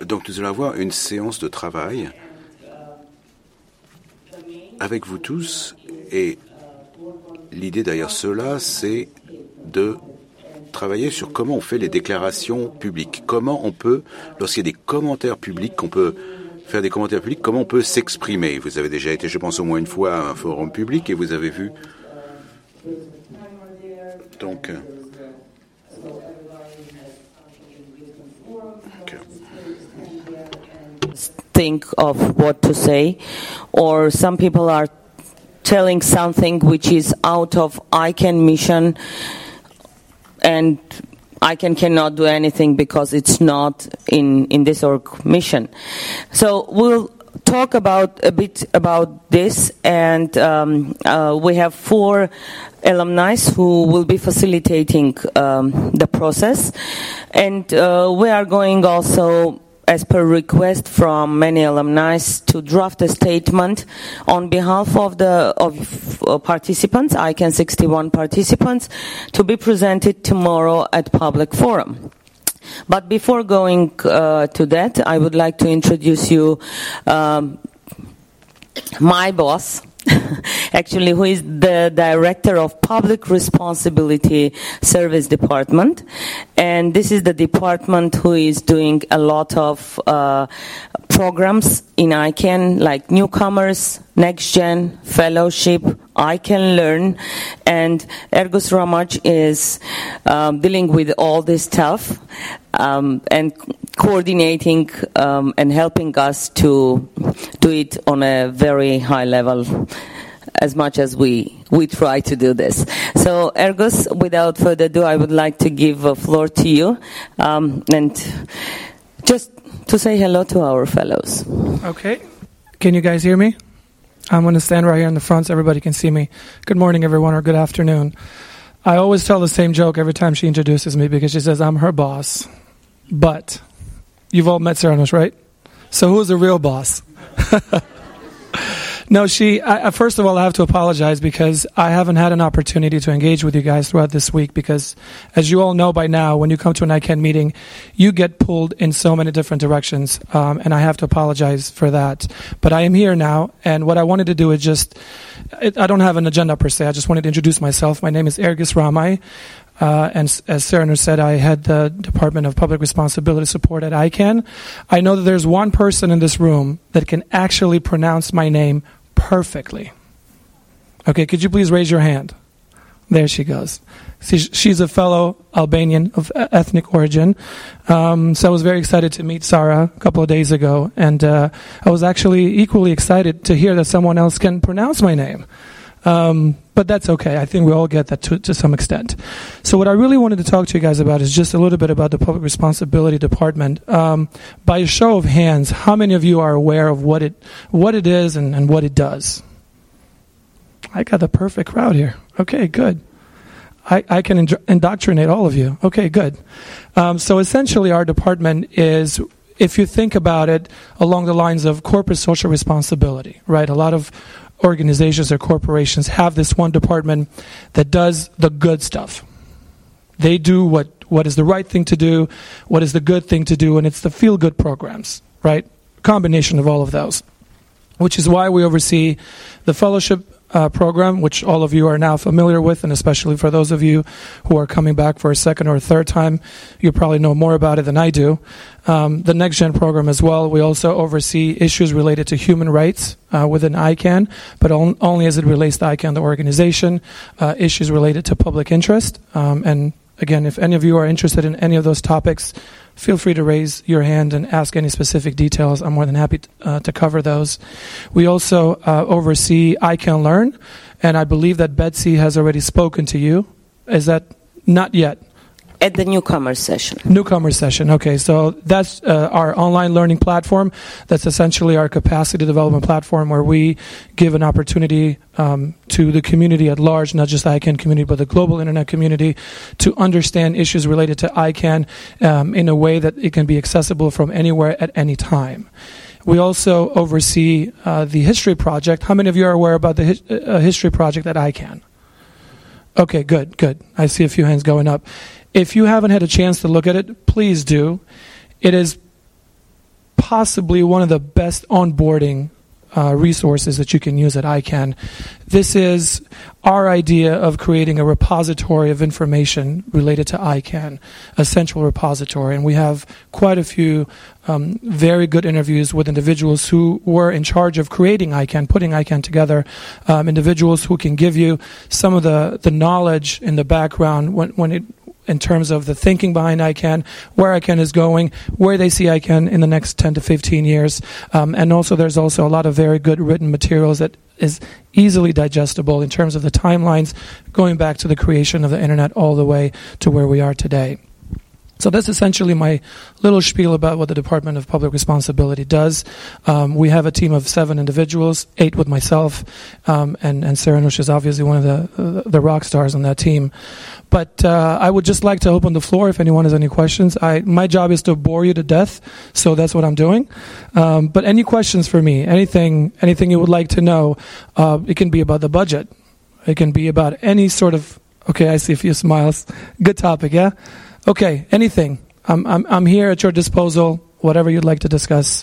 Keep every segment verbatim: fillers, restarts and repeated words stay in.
Donc nous allons avoir une séance de travail avec vous tous, et l'idée derrière cela, c'est de travailler sur comment on fait les déclarations publiques, comment on peut, lorsqu'il y a des commentaires publics, qu'on peut faire des commentaires publics, comment on peut s'exprimer. Vous avez déjà été, je pense, au moins une fois à un forum public et vous avez vu. Donc, okay. Think of what to say, or some people are telling something which is out of I C A N mission, and I C A N cannot do anything because it's not in, in this org mission. So we'll talk about a bit about this, and um, uh, we have four alumni who will be facilitating um, the process, and uh, we are going also, as per request from many alumni, to draft a statement on behalf of the of uh, participants, I C A N sixty-one participants, to be presented tomorrow at public forum. But before going uh, to that, I would like to introduce you um, my boss, actually, who is the Director of Public Responsibility Service Department. And this is the department who is doing a lot of uh, programs in I C A N, like Newcomers, Next Gen, Fellowship, I C A N Learn. And Ergus Ramaj is um, dealing with all this stuff um, and coordinating um, and helping us to do it on a very high level, as much as we, we try to do this. So, Ergus, without further ado, I would like to give the floor to you, um, and just to say hello to our fellows. Okay. Can you guys hear me? I'm going to stand right here in the front so everybody can see me. Good morning, everyone, or good afternoon. I always tell the same joke every time she introduces me because she says I'm her boss. But you've all met Ceranos, right? So who's the real boss? No, she, I, first of all, I have to apologize because I haven't had an opportunity to engage with you guys throughout this week because, as you all know by now, when you come to an I C A N meeting, you get pulled in so many different directions, um, and I have to apologize for that. But I am here now, and what I wanted to do is just, it, I don't have an agenda per se, I just wanted to introduce myself. My name is Ergus Ramaj. Uh, and as Ceranos said, I head the Department of Public Responsibility Support at I C A N. I know that there's one person in this room that can actually pronounce my name perfectly. Okay, could you please raise your hand? There she goes. She's, she's a fellow Albanian of ethnic origin. Um, so I was very excited to meet Sarah a couple of days ago. And uh, I was actually equally excited to hear that someone else can pronounce my name. Um, but that's okay. I think we all get that to, to some extent. So what I really wanted to talk to you guys about is just a little bit about the Public Responsibility Department. Um, by a show of hands, how many of you are aware of what it what it is and, and what it does? I got the perfect crowd here. Okay, good. I, I can ind- indoctrinate all of you. Okay, good. Um, so essentially our department is, if you think about it, along the lines of corporate social responsibility, right? A lot of organizations or corporations have this one department that does the good stuff. They do what, what is the right thing to do, what is the good thing to do, and it's the feel-good programs, right? Combination of all of those, which is why we oversee the fellowship Uh, program, which all of you are now familiar with, and especially for those of you who are coming back for a second or a third time, you probably know more about it than I do. Um, the Next Gen program as well. We also oversee issues related to human rights uh, within I C A N, but on, only as it relates to I C A N, the organization, uh, issues related to public interest. Um, and again, if any of you are interested in any of those topics, feel free to raise your hand and ask any specific details. I'm more than happy to, uh, to cover those. We also uh, oversee I C A N Learn, and I believe that Betsy has already spoken to you. Is that not yet? At the newcomer session. Newcomer session, okay. So that's uh, our online learning platform. That's essentially our capacity development platform where we give an opportunity um, to the community at large, not just the I C A N community, but the global internet community, to understand issues related to I C A N um, in a way that it can be accessible from anywhere at any time. We also oversee uh, the History Project. How many of you are aware about the hi- uh, History Project at I C A N? Okay, good, good. I see a few hands going up. If you haven't had a chance to look at it, please do. It is possibly one of the best onboarding uh, resources that you can use at I CANN. This is our idea of creating a repository of information related to I CANN, a central repository. And we have quite a few um, very good interviews with individuals who were in charge of creating I CANN, putting I CANN together, um, individuals who can give you some of the, the knowledge in the background when, when it in terms of the thinking behind I CANN, where I CANN is going, where they see I CANN in the next ten to fifteen years. Um, and also there's also a lot of very good written materials that is easily digestible in terms of the timelines going back to the creation of the internet all the way to where we are today. So that's essentially my little spiel about what the Department of Public Responsibility does. Um, we have a team of seven individuals, eight with myself, um, and, and Saranush is obviously one of the, uh, the rock stars on that team. But uh, I would just like to open the floor if anyone has any questions. I, my job is to bore you to death, so that's what I'm doing. Um, but any questions for me, anything, anything you would like to know, uh, it can be about the budget. It can be about any sort of, okay, I see a few smiles. Good topic, yeah? Okay, anything. I'm I'm I'm here at your disposal. Whatever you'd like to discuss.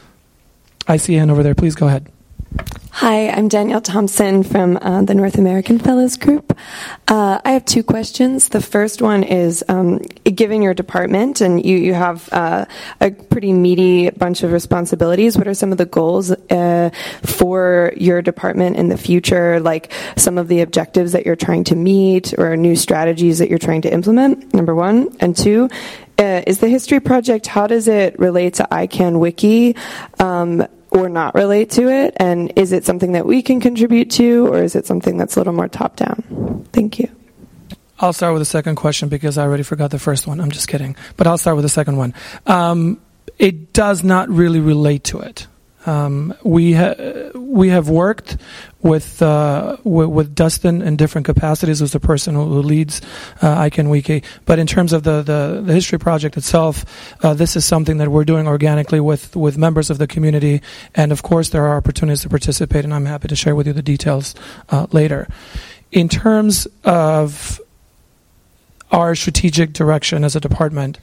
I see a hand over there. Please go ahead. Hi, I'm Danielle Thompson from uh, the North American Fellows Group. Uh, I have two questions. The first one is, um, given your department, and you, you have uh, a pretty meaty bunch of responsibilities, what are some of the goals uh, for your department in the future, like some of the objectives that you're trying to meet or new strategies that you're trying to implement, number one? And two, uh, is the History Project, how does it relate to I CANN Wiki? Um, or not relate to it, and is it something that we can contribute to, or is it something that's a little more top-down? Thank you. I'll start with the second question because I already forgot the first one. I'm just kidding. But I'll start with the second one. Um, it does not really relate to it. Um, we ha- we have worked with, uh, w- with Dustin in different capacities as the person who, who leads uh, I CANN Wiki. But in terms of the, the, the History Project itself, uh, this is something that we're doing organically with, with members of the community. And of course, there are opportunities to participate, and I'm happy to share with you the details uh, later. In terms of our strategic direction as a department,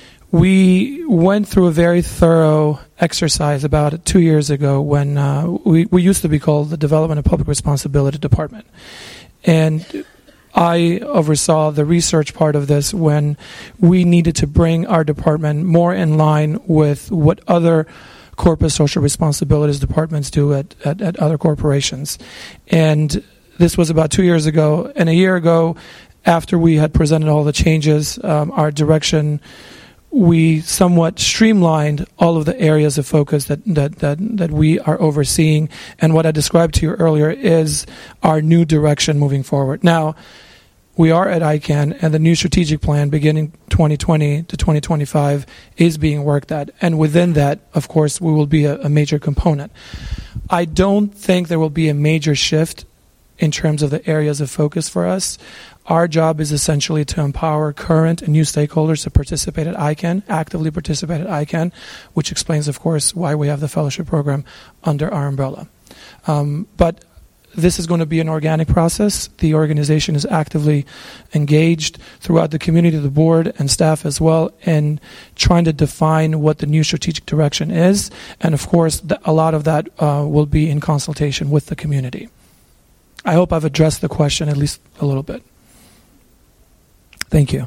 we went through a very thorough exercise about two years ago when uh, we, we used to be called the Development of Public Responsibility Department. And I oversaw the research part of this when we needed to bring our department more in line with what other corporate social responsibilities departments do at, at, at other corporations. And this was about two years ago. And a year ago, after we had presented all the changes, um, our direction, we somewhat streamlined all of the areas of focus that, that, that, that we are overseeing. And what I described to you earlier is our new direction moving forward. Now, we are at I CANN, and the new strategic plan beginning twenty twenty to twenty twenty-five is being worked at. And within that, of course, we will be a, a major component. I don't think there will be a major shift in terms of the areas of focus for us. Our job is essentially to empower current and new stakeholders to participate at I CANN, actively participate at I CANN, which explains, of course, why we have the fellowship program under our umbrella. Um, but this is going to be an organic process. The organization is actively engaged throughout the community, the board, and staff as well, in trying to define what the new strategic direction is. And, of course, the, a lot of that uh, will be in consultation with the community. I hope I've addressed the question at least a little bit. Thank you.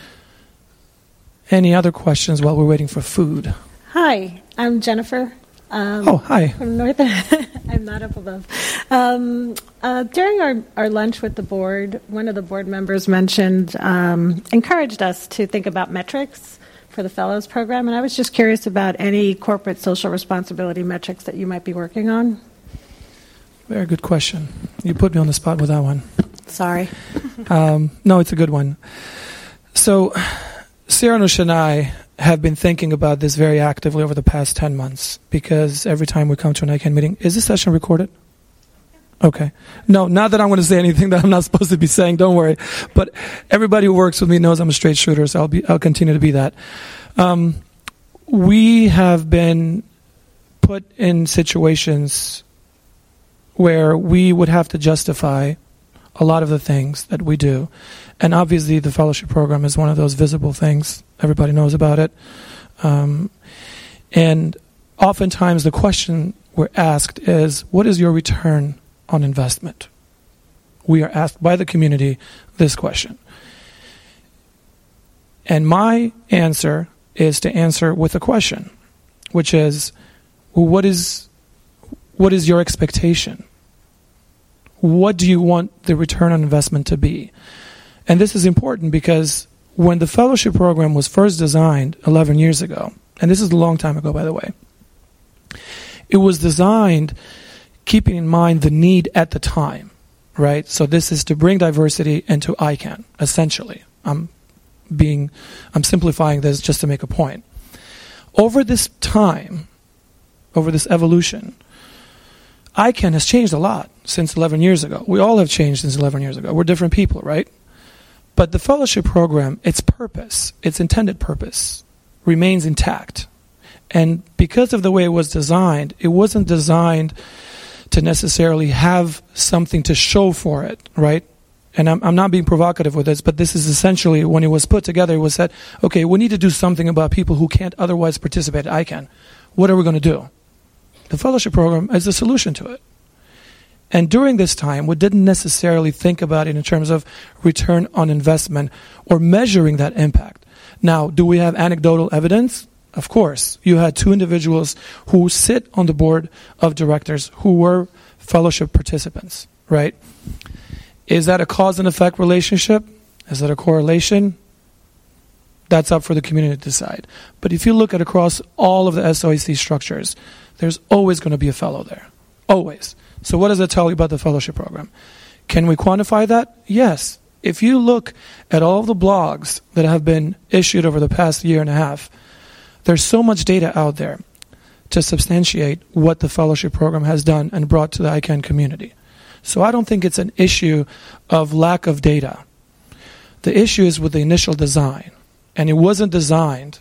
Any other questions while we're waiting for food? Hi, I'm Jennifer. Um, oh, hi. From North. I'm not up above. Um, uh, during our, our lunch with the board, one of the board members mentioned, um, encouraged us to think about metrics for the Fellows Program, and I was just curious about any corporate social responsibility metrics that you might be working on. Very good question. You put me on the spot with that one. Sorry. um, no, it's a good one. So, Saranush and I have been thinking about this very actively over the past ten months because every time we come to an I CANN meeting, is this session recorded? Okay. No, not that I'm going to say anything that I'm not supposed to be saying, don't worry. But everybody who works with me knows I'm a straight shooter, so I'll be, I'll continue to be that. Um, we have been put in situations where we would have to justify a lot of the things that we do. And obviously the fellowship program is one of those visible things. Everybody knows about it. Um, and oftentimes the question we're asked is, what is your return on investment? We are asked by the community this question. And my answer is to answer with a question, which is, well, what is what is your expectation? What do you want the return on investment to be? And this is important because when the fellowship program was first designed eleven years ago, and this is a long time ago, by the way, it was designed keeping in mind the need at the time, right? So this is to bring diversity into I CANN, essentially. I'm being, I'm simplifying this just to make a point. Over this time, over this evolution, I CANN has changed a lot since eleven years ago. We all have changed since eleven years ago. We're different people, right? But the fellowship program, its purpose, its intended purpose, remains intact. And because of the way it was designed, it wasn't designed to necessarily have something to show for it, right? And I'm, I'm not being provocative with this, but this is essentially, when it was put together, it was said, okay, we need to do something about people who can't otherwise participate at I CANN. What are we going to do? The fellowship program is the solution to it. And during this time, we didn't necessarily think about it in terms of return on investment or measuring that impact. Now, do we have anecdotal evidence? Of course. You had two individuals who sit on the board of directors who were fellowship participants, right? Is that a cause and effect relationship? Is that a correlation? That's up for the community to decide. But if you look at across all of the S O I C structures, there's always going to be a fellow there. Always. So what does that tell you about the fellowship program? Can we quantify that? Yes. If you look at all of the blogs that have been issued over the past year and a half, there's so much data out there to substantiate what the fellowship program has done and brought to the I CANN community. So I don't think it's an issue of lack of data. The issue is with the initial design. And it wasn't designed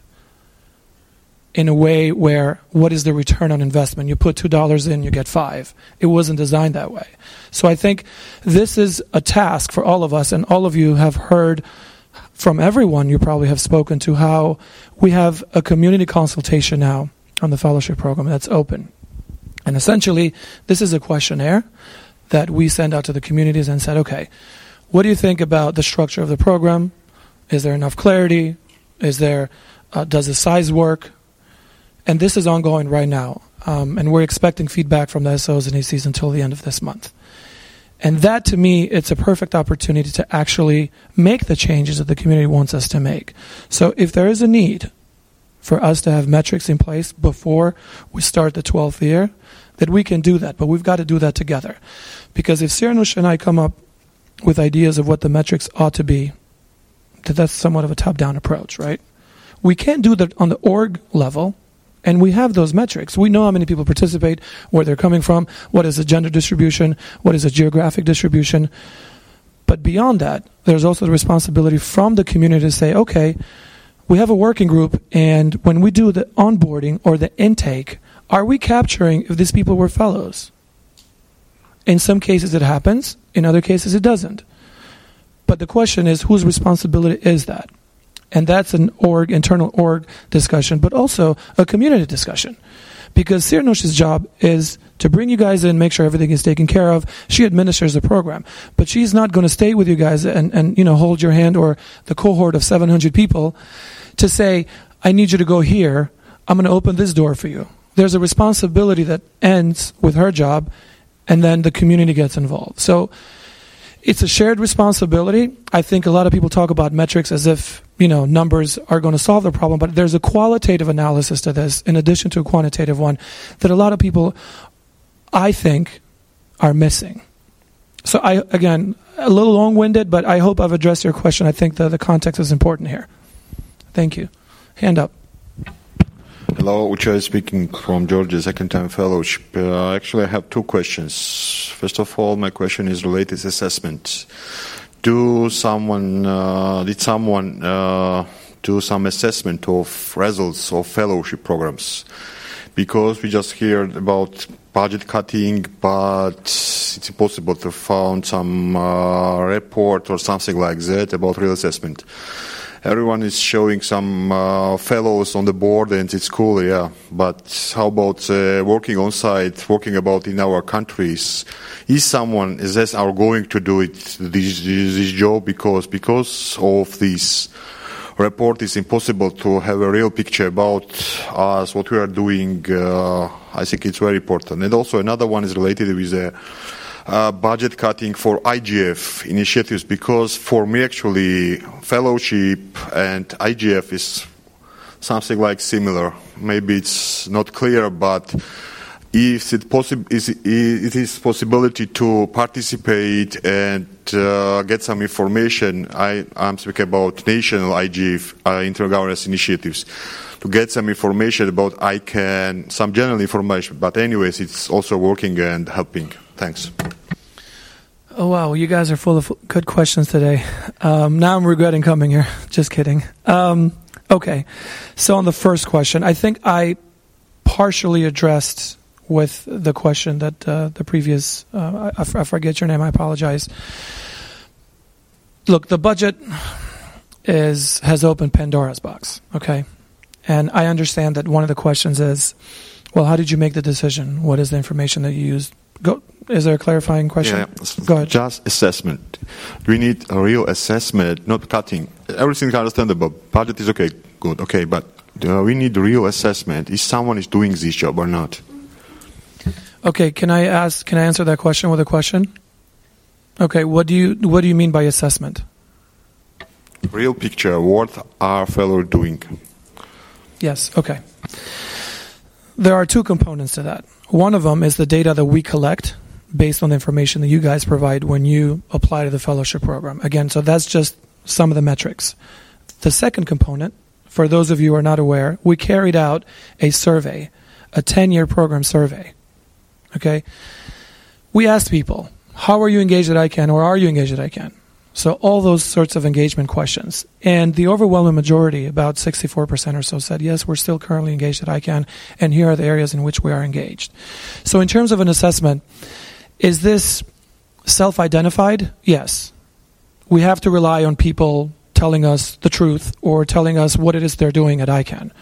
in a way where, what is the return on investment? You put two dollars in, you get five. It wasn't designed that way. So I think this is a task for all of us, and all of you have heard from everyone you probably have spoken to how we have a community consultation now on the fellowship program that's open. And essentially, this is a questionnaire that we send out to the communities and said, okay, what do you think about the structure of the program? Is there enough clarity? Is there, uh, does the size work? And this is ongoing right now. Um, and we're expecting feedback from the S Os and A Cs until the end of this month. And that, to me, it's a perfect opportunity to actually make the changes that the community wants us to make. So if there is a need for us to have metrics in place before we start the twelfth year, that we can do that. But we've got to do that together. Because if Cyranosh and I come up with ideas of what the metrics ought to be, that that's somewhat of a top-down approach, right? We can't do that on the org level, and we have those metrics. We know how many people participate, where they're coming from, what is the gender distribution, what is the geographic distribution. But beyond that, there's also the responsibility from the community to say, okay, we have a working group, and when we do the onboarding or the intake, are we capturing if these people were fellows? In some cases it happens, in other cases it doesn't. But the question is, whose responsibility is that? And that's an org, internal org discussion, but also a community discussion. Because Cyranosh's job is to bring you guys in, make sure everything is taken care of. She administers the program. But she's not going to stay with you guys and, and you know hold your hand, or the cohort of seven hundred people, to say, I need you to go here. I'm going to open this door for you. There's a responsibility that ends with her job, and then the community gets involved. So it's a shared responsibility. I think a lot of people talk about metrics as if, you know, numbers are going to solve the problem, but there's a qualitative analysis to this in addition to a quantitative one that a lot of people, I think, are missing. So I, again, a little long-winded, but I hope I've addressed your question. I think the, the context is important here. Thank you. Hand up. Hello, Uchai speaking from Georgia, second time fellowship. Uh, actually, I have two questions. First of all, my question is related to assessment. Do someone, uh, did someone uh, do some assessment of results of fellowship programs? Because we just heard about budget cutting, but it's impossible to find some uh, report or something like that about real assessment. everyone is showing some uh, fellows on the board, and it's cool, yeah. But how about uh, working on site, working about in our countries? Is someone is this are going to do it this this job because because of this report is impossible to have a real picture about us, what we are doing. Uh, I think it's very important. And also another one is related with the uh, budget cutting for I G F initiatives, because for me actually fellowship and I G F is something like similar. Maybe it's not clear, but if it, possi- is, it is possibility to participate and uh, get some information, I, I'm speaking about national I G F, uh, intergovernance initiatives, to get some information about I C A N, some general information. But anyways, it's also working and helping. Thanks. Oh, wow. You guys are full of good questions today. Um, now I'm regretting coming here. Just kidding. Um, okay. So on the first question, I think I partially addressed with the question that uh, the previous, uh, I, I forget your name, I apologize. Look, the budget is has opened Pandora's box, okay? And I understand that one of the questions is, well, how did you make the decision? What is the information that you used? Go. Is there a clarifying question? Yeah, Go ahead. Just assessment. We need a real assessment, not cutting. Everything is understandable. Budget is okay, good, okay, but uh, we need real assessment. Is someone is doing this job or not? Okay, can I ask? Can I answer that question with a question? Okay, what do you what do you mean by assessment? Real picture. What are fellows doing? Yes. Okay. There are two components to that. One of them is the data that we collect based on the information that you guys provide when you apply to the fellowship program. Again, so that's just some of the metrics. The second component, for those of you who are not aware, we carried out a survey, a ten-year program survey. Okay? We asked people, how are you engaged at I C A N, or are you engaged at I C A N? So all those sorts of engagement questions. And the overwhelming majority, about sixty-four percent or so, said, yes, we're still currently engaged at I C A N, and here are the areas in which we are engaged. So in terms of an assessment, is this self-identified? Yes. We have to rely on people telling us the truth or telling us what it is they're doing at I C A N.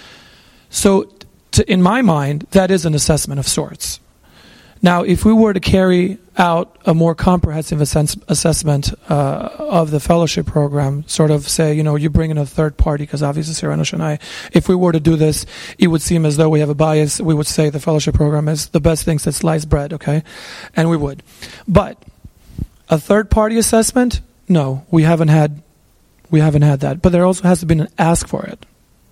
So to, in my mind, that is an assessment of sorts. Now, if we were to carry out a more comprehensive assess- assessment uh, of the fellowship program, sort of say, you know, you bring in a third party, because obviously Cyrinos and I, if we were to do this, it would seem as though we have a bias. We would say the fellowship program is the best thing since sliced bread, okay? And we would. But a third party assessment, no, we haven't had, we haven't had that. But there also has to be an ask for it.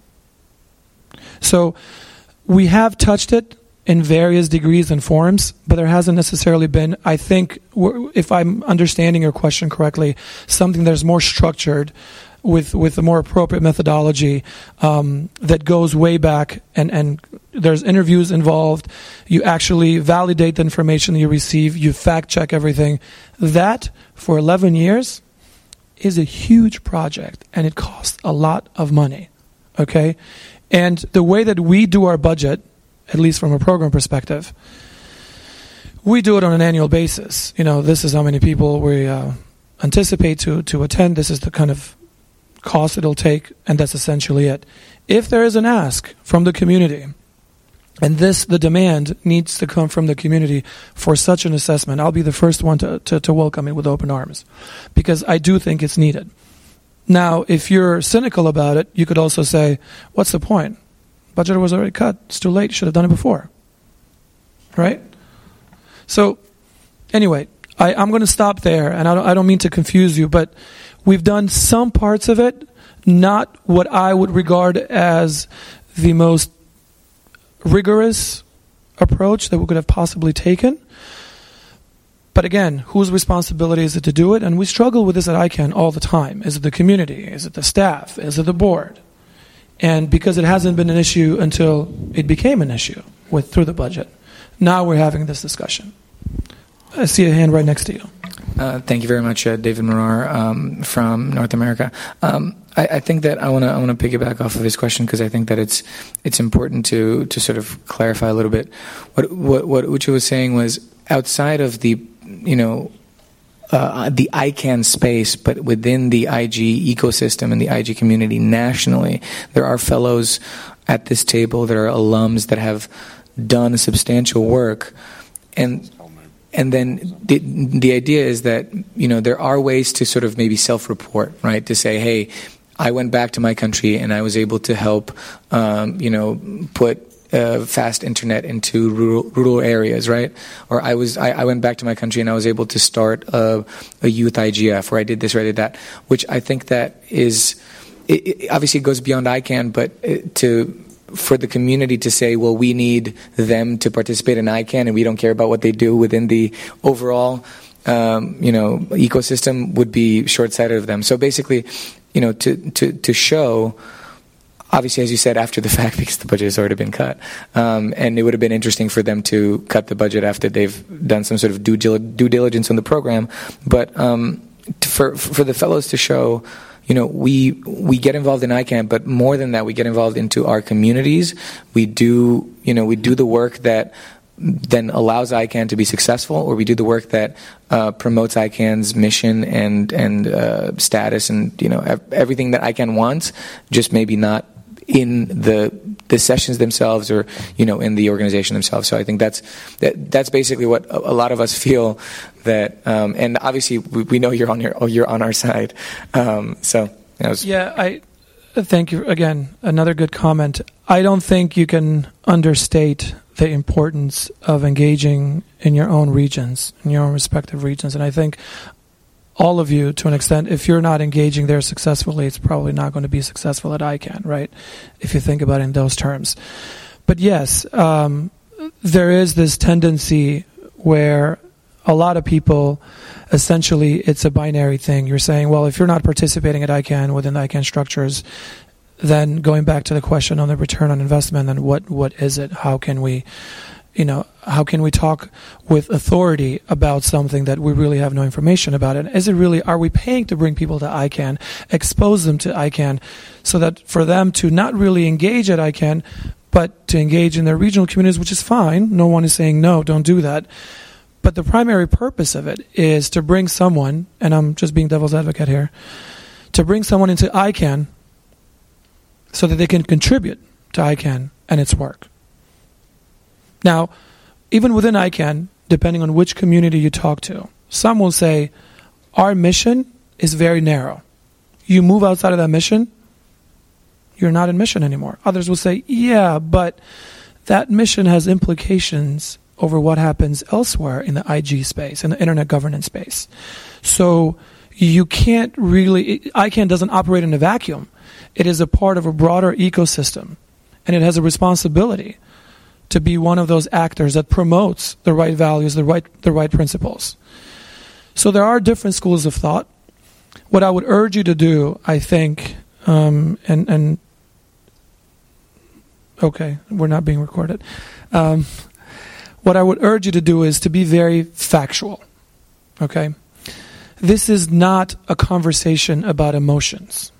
So we have touched it in various degrees and forms, but there hasn't necessarily been, I think, if I'm understanding your question correctly, something that's more structured with with a more appropriate methodology um, that goes way back, and, and there's interviews involved. You actually validate the information that you receive. You fact-check everything. That, for eleven years, is a huge project, and it costs a lot of money, okay? And the way that we do our budget, at least from a program perspective, we do it on an annual basis. You know, this is how many people we uh, anticipate to, to attend. This is the kind of cost it'll take, and that's essentially it. If there is an ask from the community, and this, the demand needs to come from the community for such an assessment, I'll be the first one to, to, to welcome it with open arms, because I do think it's needed. Now, if you're cynical about it, you could also say, what's the point? Budget was already cut. It's too late. You should have done it before. Right? So, anyway, I, I'm going to stop there, and I don't, I don't mean to confuse you, but we've done some parts of it, not what I would regard as the most rigorous approach that we could have possibly taken. But again, whose responsibility is it to do it? And we struggle with this at I C A N all the time. Is it the community? Is it the staff? Is it the board? And because it hasn't been an issue until it became an issue with through the budget, now we're having this discussion. I see a hand right next to you. Uh, thank you very much, uh, David Morar um, from North America. Um, I, I think that I want to I want to piggyback off of his question, because I think that it's it's important to to sort of clarify a little bit. What what what Uche was saying was, outside of the you know uh, the I CANN space, but within the I G ecosystem and the I G community nationally, there are fellows at this table that are alums that have done substantial work, and and then the the idea is that, you know, there are ways to sort of maybe self-report, right? To say, hey, I went back to my country and I was able to help, um, you know, put Uh, fast internet into rural, rural areas, right? Or I was I, I went back to my country and I was able to start a, a youth I G F, or I did this or I did that, which I think that is it, it obviously it goes beyond I CANN, but it, to for the community to say, well, we need them to participate in I CANN and we don't care about what they do within the overall um, you know ecosystem would be short-sighted of them. So basically, you know, to to to show. Obviously, as you said, after the fact, because the budget has already been cut. Um, and it would have been interesting for them to cut the budget after they've done some sort of due, due diligence on the program. But um, for for the fellows to show, you know, we we get involved in I CANN, but more than that, we get involved into our communities. We do, you know, we do the work that then allows I CANN to be successful, or we do the work that uh, promotes I CANN's mission and and uh, status, and, you know, everything that I CANN wants, just maybe not in the the sessions themselves, or, you know, in the organization themselves. So I think that's that, that's basically what a, a lot of us feel. That um, and obviously we, we know you're on your you're on our side. Um, so that was yeah. I thank you again. Another good comment. I don't think you can understate the importance of engaging in your own regions, in your own respective regions, and I think all of you, to an extent, if you're not engaging there successfully, it's probably not going to be successful at I CANN, right? If you think about it in those terms. But yes, um, there is this tendency where a lot of people, essentially, it's a binary thing. You're saying, well, if you're not participating at I CANN within the I CANN structures, then going back to the question on the return on investment, then what what is it? How can we, you know, how can we talk with authority about something that we really have no information about it? Is it really, are we paying to bring people to I CANN, expose them to I CANN, so that for them to not really engage at I CANN, but to engage in their regional communities, which is fine. No one is saying, no, don't do that. But the primary purpose of it is to bring someone, and I'm just being devil's advocate here, to bring someone into I CANN so that they can contribute to I CANN and its work. Now, even within I CANN, depending on which community you talk to, some will say, our mission is very narrow. You move outside of that mission, you're not in mission anymore. Others will say, yeah, but that mission has implications over what happens elsewhere in the I G space, in the internet governance space. So you can't really, I CANN doesn't operate in a vacuum. It is a part of a broader ecosystem, and it has a responsibility to be one of those actors that promotes the right values, the right the right principles. So there are different schools of thought. What I would urge you to do, I think, um, and and okay, we're not being recorded. Um, what I would urge you to do is to be very factual. Okay, this is not a conversation about emotions.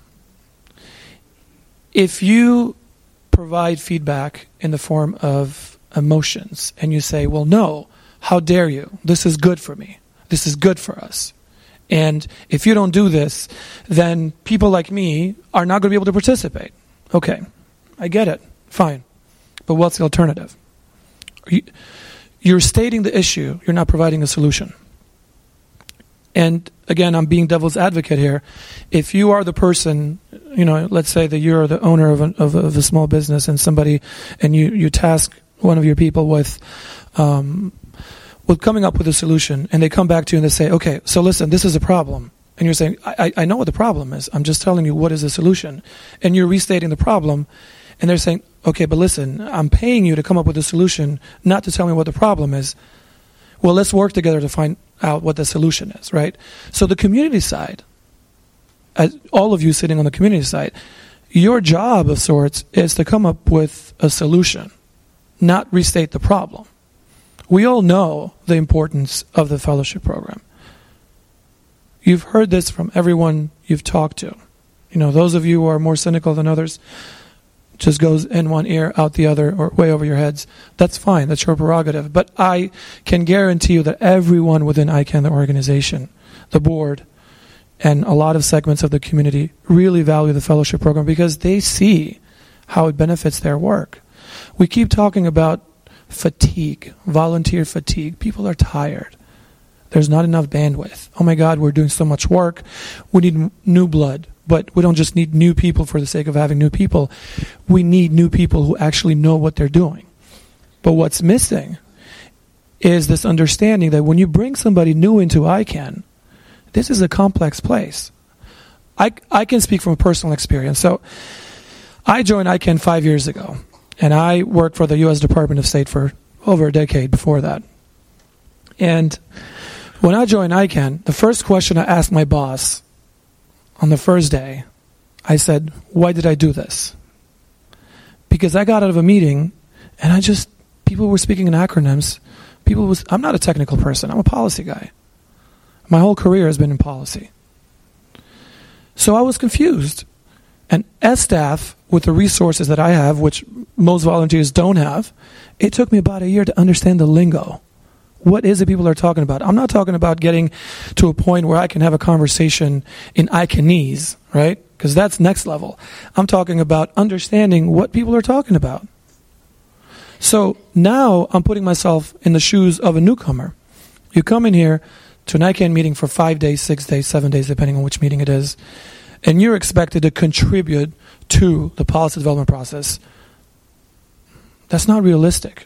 If you provide feedback in the form of emotions, and you say, well, no, how dare you? This is good for me. This is good for us. And if you don't do this, then people like me are not going to be able to participate. Okay, I get it. Fine. But what's the alternative? You're stating the issue. You're not providing a solution. And again, I'm being devil's advocate here. If you are the person, you know, let's say that you're the owner of a, of a, of a small business, and somebody, and you, you task one of your people with, um, with coming up with a solution, and they come back to you and they say, okay, so listen, this is a problem. And you're saying, I, I know what the problem is. I'm just telling you what is the solution. And you're restating the problem, and they're saying, okay, but listen, I'm paying you to come up with a solution, not to tell me what the problem is. Well, let's work together to find out what the solution is, right? So the community side, as all of you sitting on the community side, your job of sorts is to come up with a solution, not restate the problem. We all know the importance of the fellowship program. You've heard this from everyone you've talked to. You know, those of you who are more cynical than others, just goes in one ear, out the other, or way over your heads. That's fine. That's your prerogative. But I can guarantee you that everyone within I CANN, the organization, the board, and a lot of segments of the community really value the fellowship program because they see how it benefits their work. We keep talking about fatigue, volunteer fatigue. People are tired. There's not enough bandwidth. Oh my God, we're doing so much work. We need m- new blood. But we don't just need new people for the sake of having new people. We need new people who actually know what they're doing. But what's missing is this understanding that when you bring somebody new into I CAN, this is a complex place. I, I can speak from personal experience. So I joined I CAN five years ago, and I worked for the U S Department of State for over a decade before that. And when I joined I CAN, the first question I asked my boss on the first day, I said, why did I do this? Because I got out of a meeting and I just, people were speaking in acronyms. People was, I'm not a technical person. I'm a policy guy. My whole career has been in policy. So I was confused. And as staff, with the resources that I have, which most volunteers don't have, it took me about a year to understand the lingo. What is it people are talking about? I'm not talking about getting to a point where I can have a conversation in I-Canese, right? Because that's next level. I'm talking about understanding what people are talking about. So now I'm putting myself in the shoes of a newcomer. You come in here to an I CAN meeting for five days, six days, seven days, depending on which meeting it is, and you're expected to contribute to the policy development process. That's not realistic.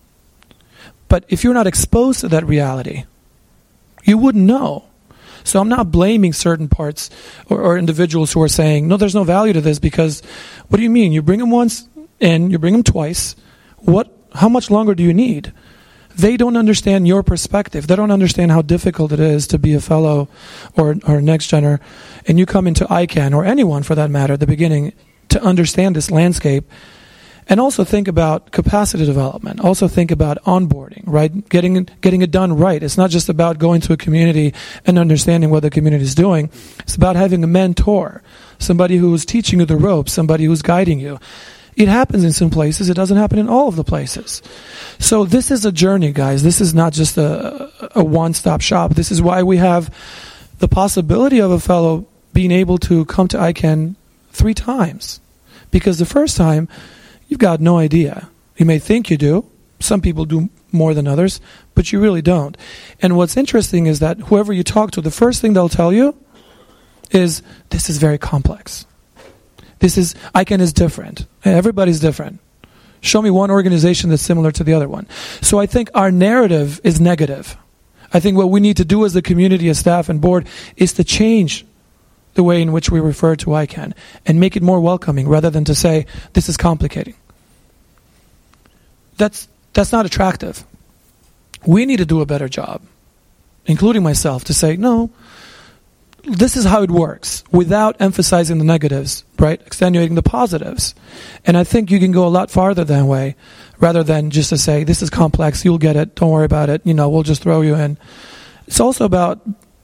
But if you're not exposed to that reality, you wouldn't know. So I'm not blaming certain parts or, or individuals who are saying, no, there's no value to this because, what do you mean? You bring them once and you bring them twice. What? How much longer do you need? They don't understand your perspective. They don't understand how difficult it is to be a fellow or, or next gener. And you come into I CAN, or anyone for that matter, at the beginning, to understand this landscape. And also think about capacity development. Also think about onboarding, right? Getting getting it done right. It's not just about going to a community and understanding what the community is doing. It's about having a mentor, somebody who's teaching you the ropes, somebody who's guiding you. It happens in some places. It doesn't happen in all of the places. So this is a journey, guys. This is not just a, a one-stop shop. This is why we have the possibility of a fellow being able to come to I CAN three times. Because the first time, you've got no idea. You may think you do. Some people do more than others, but you really don't. And what's interesting is that whoever you talk to, the first thing they'll tell you is, this is very complex. This is, I CAN is different. Everybody's different. Show me one organization that's similar to the other one. So I think our narrative is negative. I think what we need to do as a community, as staff and board, is to change the way in which we refer to I CAN and make it more welcoming rather than to say, this is complicating. That's, that's not attractive. We need to do a better job, including myself, to say, no, this is how it works, without emphasizing the negatives, right? Extenuating the positives. And I think you can go a lot farther that way, rather than just to say, this is complex, you'll get it, don't worry about it, you know, we'll just throw you in. It's also about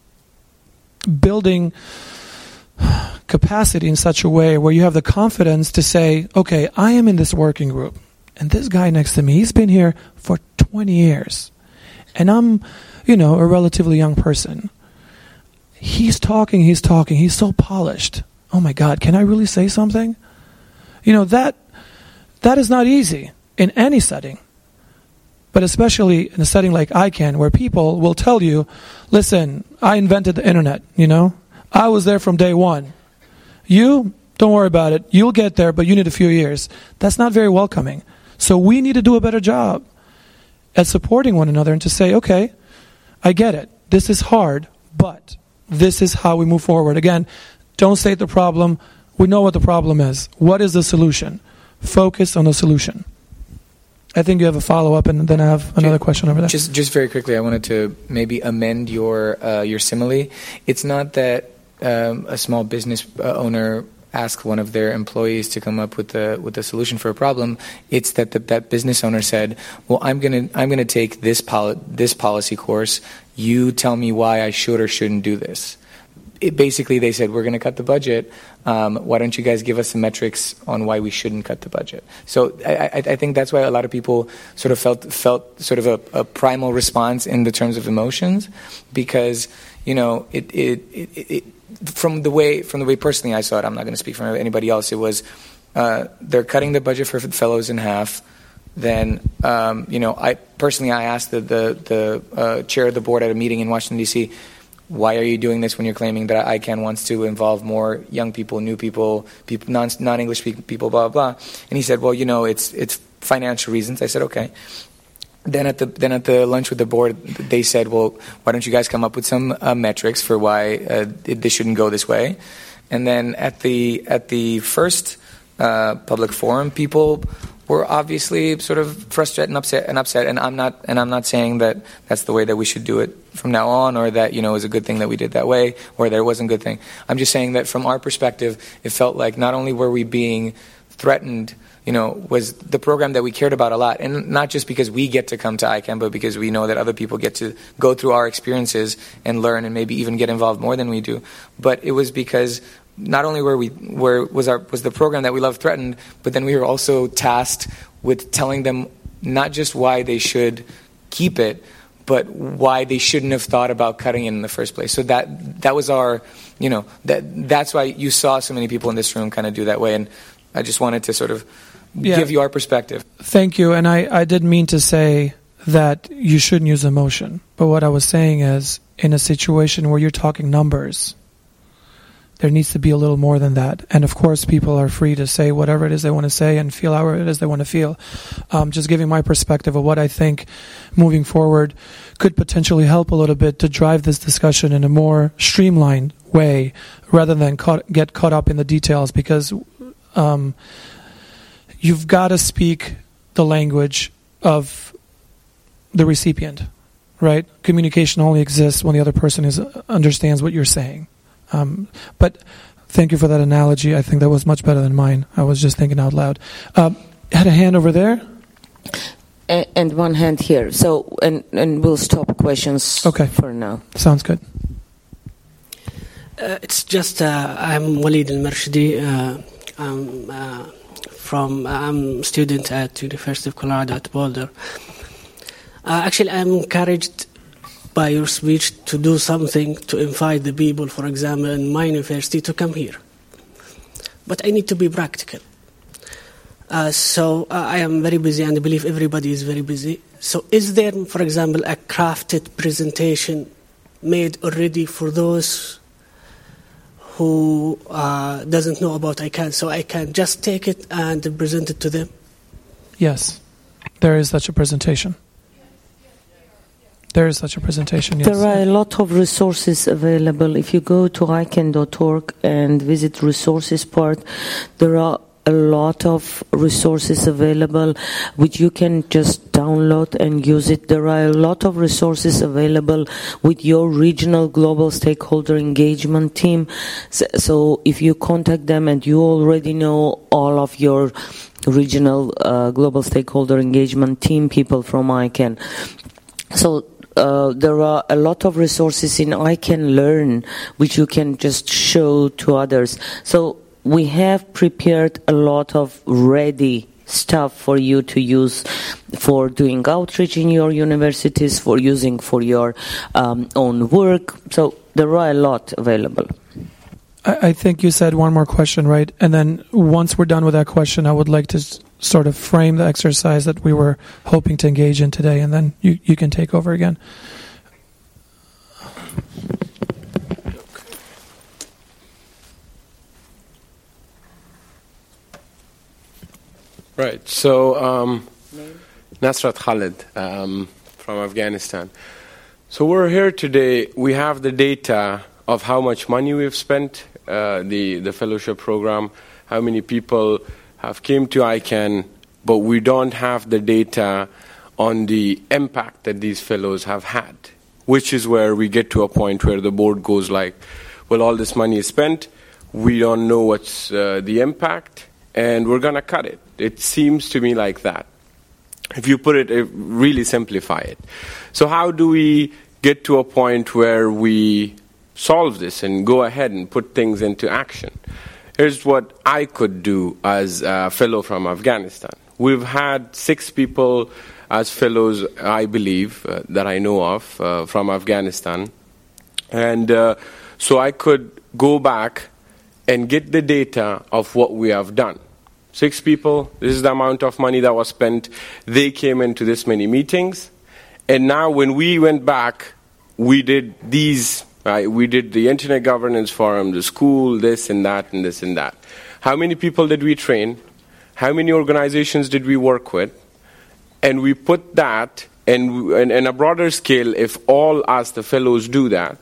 building capacity in such a way where you have the confidence to say, okay, I am in this working group, and this guy next to me, he's been here for twenty years, and I'm, you know, a relatively young person. He's talking, he's talking, he's so polished. Oh my God, can I really say something? You know, that that is not easy in any setting, but especially in a setting like I CAN, where people will tell you, listen, I invented the internet, you know? I was there from day one. You, don't worry about it. You'll get there, but you need a few years. That's not very welcoming. So we need to do a better job at supporting one another and to say, okay, I get it. This is hard, but this is how we move forward. Again, don't state the problem. We know what the problem is. What is the solution? Focus on the solution. I think you have a follow-up, and then I have another question over there. Just, just very quickly, I wanted to maybe amend your uh, your simile. It's not that um, a small business uh, owner asked one of their employees to come up with the with a solution for a problem. It's that the, that business owner said, "Well, I'm gonna I'm gonna take this poli- this policy course. You tell me why I should or shouldn't do this." It, basically, they said, we're going to cut the budget. Um, why don't you guys give us some metrics on why we shouldn't cut the budget? So I, I, I think that's why a lot of people sort of felt felt sort of a, a primal response in the terms of emotions, because you know, it it, it, it from the way from the way personally I saw it, I'm not going to speak for anybody else. It was uh, they're cutting the budget for fellows in half. Then, um, you know, I personally I asked the the, the uh, chair of the board at a meeting in Washington D C, why are you doing this when you're claiming that I CAN wants to involve more young people, new people, people non non English speaking people, blah blah blah. And he said, well, you know, it's it's financial reasons. I said, okay. Then at the then at the lunch with the board, they said, well, why don't you guys come up with some uh, metrics for why uh, it, this shouldn't go this way? And then at the at the first uh, public forum, people were obviously sort of frustrated and upset and upset. And I'm not and I'm not saying that that's the way that we should do it from now on, or that, you know, it was a good thing that we did that way, or that it wasn't a good thing. I'm just saying that from our perspective, it felt like not only were we being threatened, you know, was the program that we cared about a lot. And not just because we get to come to I CAN, but because we know that other people get to go through our experiences and learn and maybe even get involved more than we do. But it was because not only were we were was our was the program that we love threatened, but then we were also tasked with telling them not just why they should keep it, but why they shouldn't have thought about cutting it in the first place. So that that was our, you know, that that's why you saw so many people in this room kind of do that way. And I just wanted to sort of yeah. give you our perspective. Thank you. And I, I didn't mean to say that you shouldn't use emotion. But what I was saying is, in a situation where you're talking numbers, there needs to be a little more than that. And of course, people are free to say whatever it is they want to say and feel however it is they want to feel. Um, just giving my perspective of what I think moving forward could potentially help a little bit to drive this discussion in a more streamlined way, rather than caught, get caught up in the details, because um, you've got to speak the language of the recipient, right? Communication only exists when the other person is understands what you're saying. Um, but thank you for that analogy. I think that was much better than mine. I was just thinking out loud. Um, had a hand over there? And, and one hand here. So, and, and we'll stop questions okay. for now. Sounds good. Uh, it's just, uh, I'm Walid Al-Marshidi. Uh, I'm uh, from, I'm a student at University of Colorado at Boulder. Uh, actually, I'm encouraged by your speech to do something to invite the people, for example, in my university, to come here. But I need to be practical. Uh, so uh, I am very busy, and I believe everybody is very busy. So is there, for example, a crafted presentation made already for those who uh, doesn't know about I CAN, so I can just take it and present it to them? Yes, there is such a presentation. There is such a presentation, yes. There are a lot of resources available. If you go to I CAN dot org and visit resources part, there are a lot of resources available which you can just download and use it. There are a lot of resources available with your regional global stakeholder engagement team. So, so if you contact them and you already know all of your regional uh, global stakeholder engagement team people from I CAN. So Uh, there are a lot of resources in I CAN Learn which you can just show to others. So we have prepared a lot of ready stuff for you to use for doing outreach in your universities, for using for your um, own work. So there are a lot available. I, I think you said one more question, right? And then once we're done with that question, I would like to s- sort of frame the exercise that we were hoping to engage in today, and then you, you can take over again. Right. So, um, Nasrat Khalid um, from Afghanistan. So we're here today. We have the data of how much money we've spent, uh, the, the fellowship program, how many people have came to I CAN, but we don't have the data on the impact that these fellows have had, which is where we get to a point where the board goes like, well, all this money is spent, we don't know what's uh, the impact, and we're going to cut it. It seems to me like that, if you put it, uh, really simplify it. So how do we get to a point where we solve this and go ahead and put things into action? Here's what I could do as a fellow from Afghanistan. We've had six people as fellows, I believe, uh, that I know of uh, from Afghanistan. And uh, so I could go back and get the data of what we have done. Six people, this is the amount of money that was spent. They came into this many meetings. And now when we went back, we did these, right? We did the Internet Governance Forum, the school, this and that and this and that. How many people did we train? How many organizations did we work with? And we put that, and in a broader scale, if all us, the fellows, do that,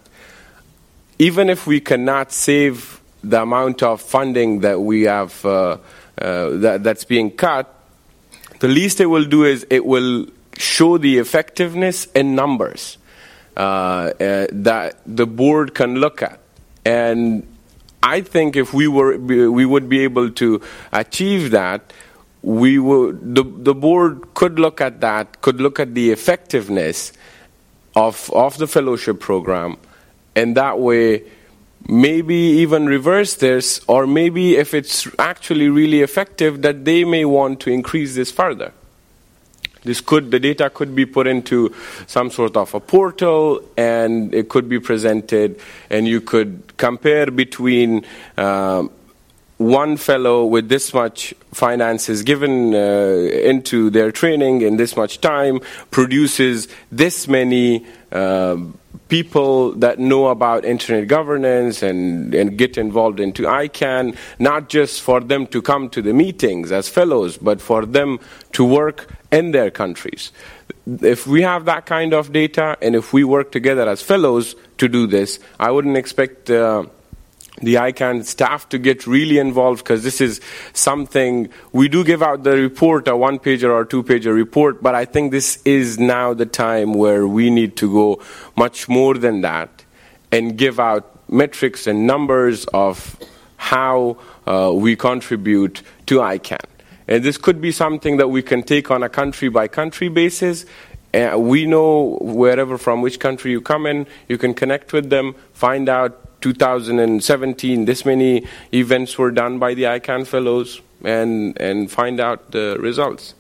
even if we cannot save the amount of funding that we have, uh, uh, that, that's being cut, the least it will do is it will show the effectiveness in numbers uh, uh, that the board can look at. And I think if we were, we would be able to achieve that, we would, the, the board could look at that, could look at the effectiveness of, of the fellowship program, and that way maybe even reverse this, or maybe if it's actually really effective, that they may want to increase this further. This could, the data could be put into some sort of a portal, and it could be presented, and you could compare between um, one fellow with this much finances given uh, into their training in this much time produces this many uh, people that know about internet governance and, and get involved into I CANN, not just for them to come to the meetings as fellows, but for them to work in their countries. If we have that kind of data, and if we work together as fellows to do this, I wouldn't expect uh, the I CANN staff to get really involved, because this is something, we do give out the report, a one-pager or two-pager report, but I think this is now the time where we need to go much more than that and give out metrics and numbers of how uh, we contribute to I CANN. And this could be something that we can take on a country-by-country basis. Uh, we know wherever, from which country you come in, you can connect with them, find out two thousand seventeen, this many events were done by the I CANN fellows, and, and find out the results.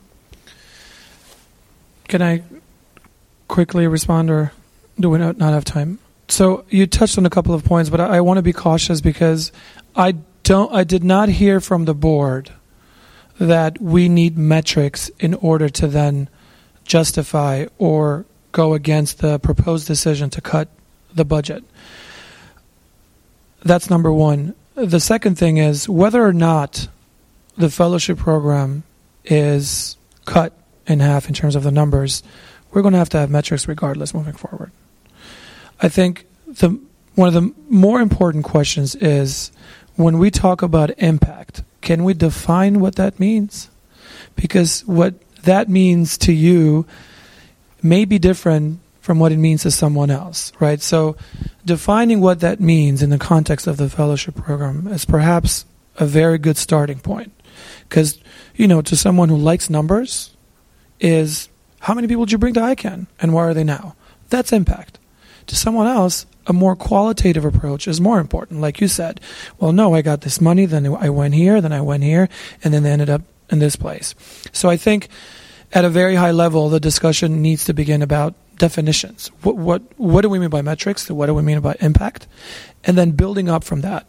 Can I quickly respond, or do we not, not have time? So you touched on a couple of points, but I, I want to be cautious, because I don't, I did not hear from the board that we need metrics in order to then justify or go against the proposed decision to cut the budget. That's number one. The second thing is, whether or not the fellowship program is cut in half in terms of the numbers, we're going to have to have metrics regardless moving forward. I think the one of the more important questions is, when we talk about impact, can we define what that means? Because what that means to you may be different from what it means to someone else, right? So defining what that means in the context of the fellowship program is perhaps a very good starting point. Because, you know, to someone who likes numbers, is how many people did you bring to I CANN, and where are they now? That's impact. To someone else, a more qualitative approach is more important. Like you said, well, no, I got this money, then I went here, then I went here, and then they ended up in this place. So I think at a very high level, the discussion needs to begin about definitions. What what what do we mean by metrics? What do we mean by impact? And then building up from that.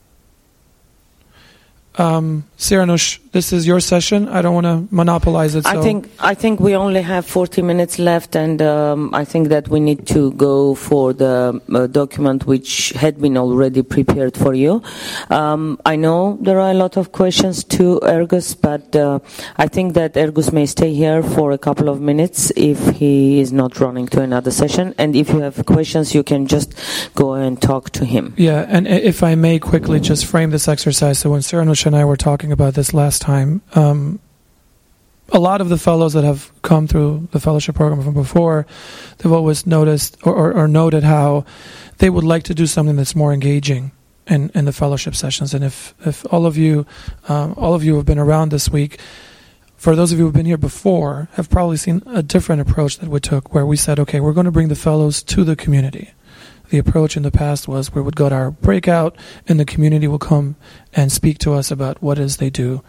Um, Siranush, this is your session. I don't want to monopolize it. So. I think I think we only have forty minutes left, and um, I think that we need to go for the uh, document which had been already prepared for you. Um, I know there are a lot of questions to Ergus, but uh, I think that Ergus may stay here for a couple of minutes if he is not running to another session. And if you have questions, you can just go and talk to him. Yeah, and if I may quickly just frame this exercise. So when Siranush and I were talking about this last time, um, a lot of the fellows that have come through the fellowship program from before, they've always noticed or, or, or noted how they would like to do something that's more engaging in, in the fellowship sessions. And if, if all of you, um, all of you have been around this week, for those of you who have been here before, have probably seen a different approach that we took, where we said, okay, we're going to bring the fellows to the community. The approach in the past was we would go to our breakout, and the community will come and speak to us about what it is they do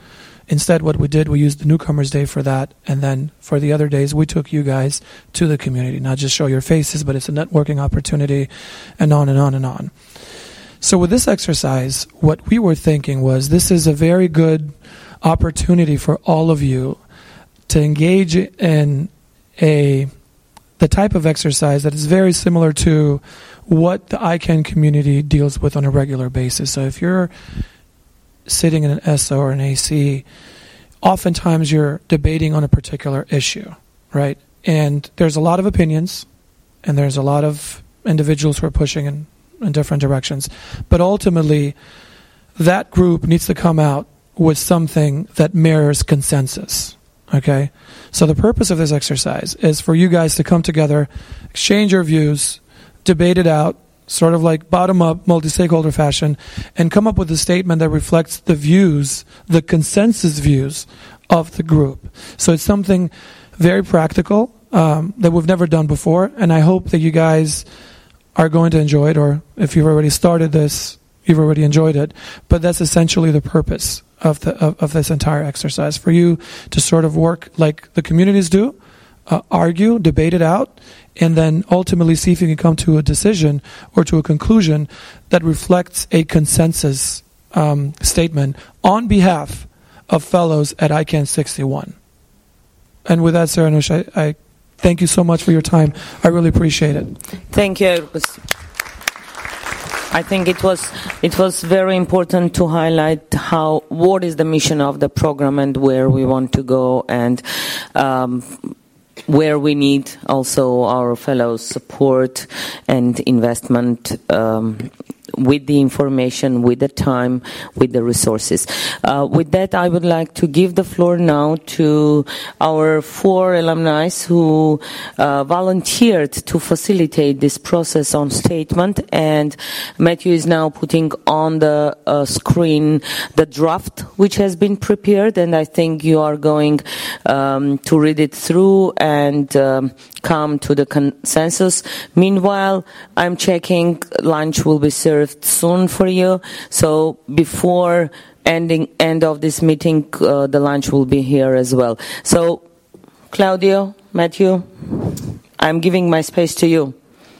Instead, what we did, we used the Newcomers Day for that, and then for the other days, we took you guys to the community, not just show your faces, but it's a networking opportunity, and on and on and on. So with this exercise, what we were thinking was this is a very good opportunity for all of you to engage in a the type of exercise that is very similar to what the I CANN community deals with on a regular basis. So if you're sitting in an S O or an A C, oftentimes you're debating on a particular issue, right? And there's a lot of opinions, and there's a lot of individuals who are pushing in, in different directions. But ultimately, that group needs to come out with something that mirrors consensus, okay? So the purpose of this exercise is for you guys to come together, exchange your views, debate it out, sort of like bottom-up, multi-stakeholder fashion, and come up with a statement that reflects the views, the consensus views of the group. So it's something very practical um, that we've never done before, and I hope that you guys are going to enjoy it, or if you've already started this, you've already enjoyed it. But that's essentially the purpose of the of, of this entire exercise, for you to sort of work like the communities do, uh, argue, debate it out, and then ultimately see if you can come to a decision or to a conclusion that reflects a consensus um, statement on behalf of fellows at I CANN sixty-one. And with that, Sarah Nush, I, I thank you so much for your time. I really appreciate it. Thank you. I think it was it was very important to highlight how what is the mission of the program and where we want to go, and um, where we need also our fellows' support and investment um, with the information, with the time, with the resources. Uh, with that, I would like to give the floor now to our four alumni who uh, volunteered to facilitate this process on statement. And Matthew is now putting on the uh, screen the draft which has been prepared, and I think you are going um, to read it through and um, come to the consensus. Meanwhile, I'm checking lunch will be served soon for you. So before ending end of this meeting, uh, the lunch will be here as well. So Claudio, Matthew, I'm giving my space to you.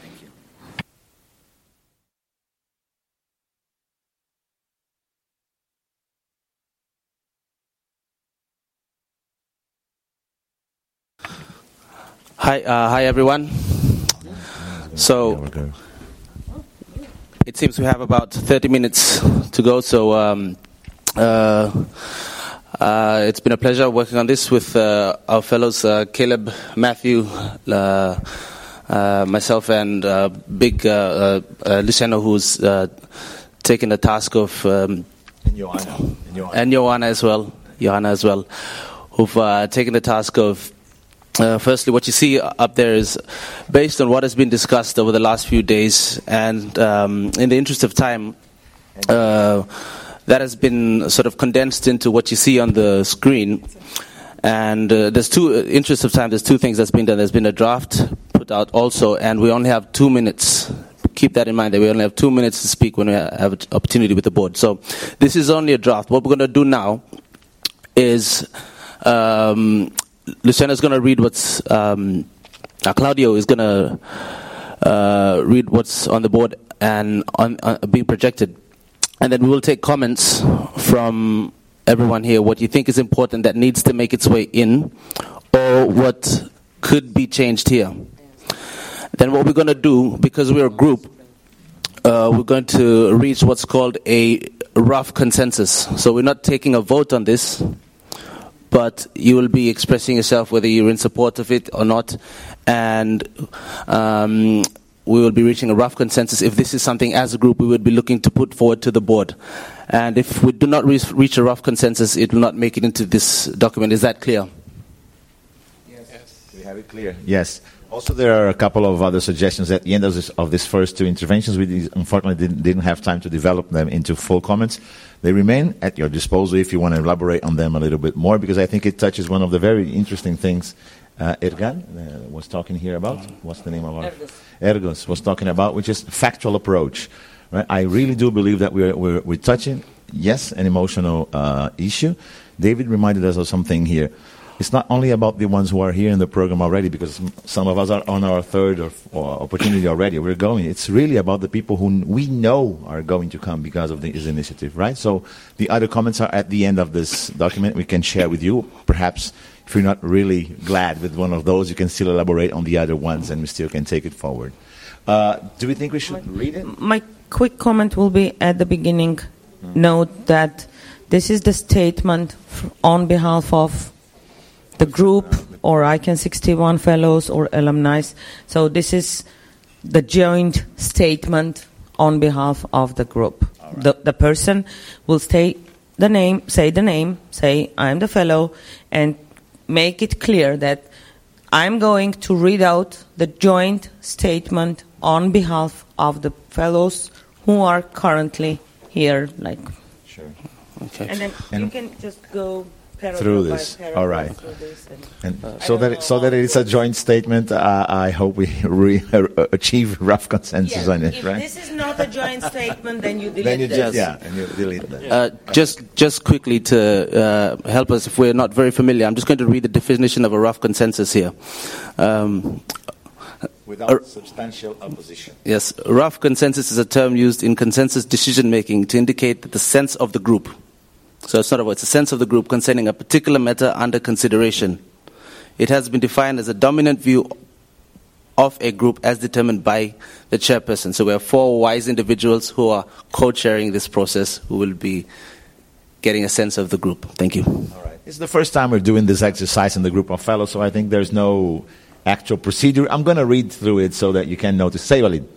Hi, uh, hi everyone. So it seems we have about thirty minutes to go. So um, uh, uh, it's been a pleasure working on this with uh, our fellows uh, Caleb, Matthew, uh, uh, myself, and uh, Big uh, uh, uh, Luciano, who's uh, taken the task of um, and Joanna, and Joanna, and Joanna as well, Johanna as well, who've uh, taken the task of. Uh, firstly, what you see up there is based on what has been discussed over the last few days, and um, in the interest of time, uh, that has been sort of condensed into what you see on the screen. And uh, there's two, uh, interest of time, there's two things that's been done. There's been a draft put out also, and we only have two minutes. Keep that in mind, that we only have two minutes to speak when we have an opportunity with the board. So this is only a draft. What we're going to do now is... Um, Luciana is going to read what's, um, uh, Claudio is going to uh, read what's on the board and on, uh, being projected. And then we will take comments from everyone here, what you think is important that needs to make its way in, or what could be changed here. Then what we're going to do, because we're a group, uh, we're going to reach what's called a rough consensus. So we're not taking a vote on this, but you will be expressing yourself whether you're in support of it or not, and um, we will be reaching a rough consensus. If this is something as a group we would be looking to put forward to the board, and if we do not re- reach a rough consensus, it will not make it into this document. Is that clear? Yes. yes. We have it clear. Yes. Also, there are a couple of other suggestions at the end of this, of these first two interventions. We unfortunately didn't, didn't have time to develop them into full comments. They remain at your disposal if you want to elaborate on them a little bit more, because I think it touches one of the very interesting things uh, Ergan uh, was talking here about. What's the name of our... Ergos. Ergos was talking about, which is factual approach. Right? I really do believe that we're, we're, we're touching, yes, an emotional uh, issue. David reminded us of something here. It's not only about the ones who are here in the program already, because some of us are on our third or, or opportunity already. We're going. It's really about the people who we know are going to come because of this initiative, right? So the other comments are at the end of this document we can share with you. Perhaps if you're not really glad with one of those, you can still elaborate on the other ones and we still can take it forward. Uh, do we think we should my, read it? My quick comment will be at the beginning. Mm. Note that this is the statement f- on behalf of the group or I C A N sixty-one fellows or alumni. So this is the joint statement on behalf of the group. Right. The, the person will say the name, say the name, say I'm the fellow, and make it clear that I'm going to read out the joint statement on behalf of the fellows who are currently here. Like, sure. Okay. And then and you can just go through this. All right. This and, and uh, so that it, so that it is a joint statement. Uh, I hope we re- achieve rough consensus yeah. on it. If right? this is not a joint statement, then you delete then you this. Just, yeah, and you delete that. Uh, just just quickly to uh, help us, if we're not very familiar, I'm just going to read the definition of a rough consensus here. Um, Without uh, substantial opposition. Yes, rough consensus is a term used in consensus decision making to indicate that the sense of the group. So it's not about, it's a sense of the group concerning a particular matter under consideration. It has been defined as a dominant view of a group as determined by the chairperson. So we have four wise individuals who are co-chairing this process who will be getting a sense of the group. Thank you. All right. It's the first time we're doing this exercise in the group of fellows, so I think there's no actual procedure. I'm going to read through it so that you can notice. Say, Walid.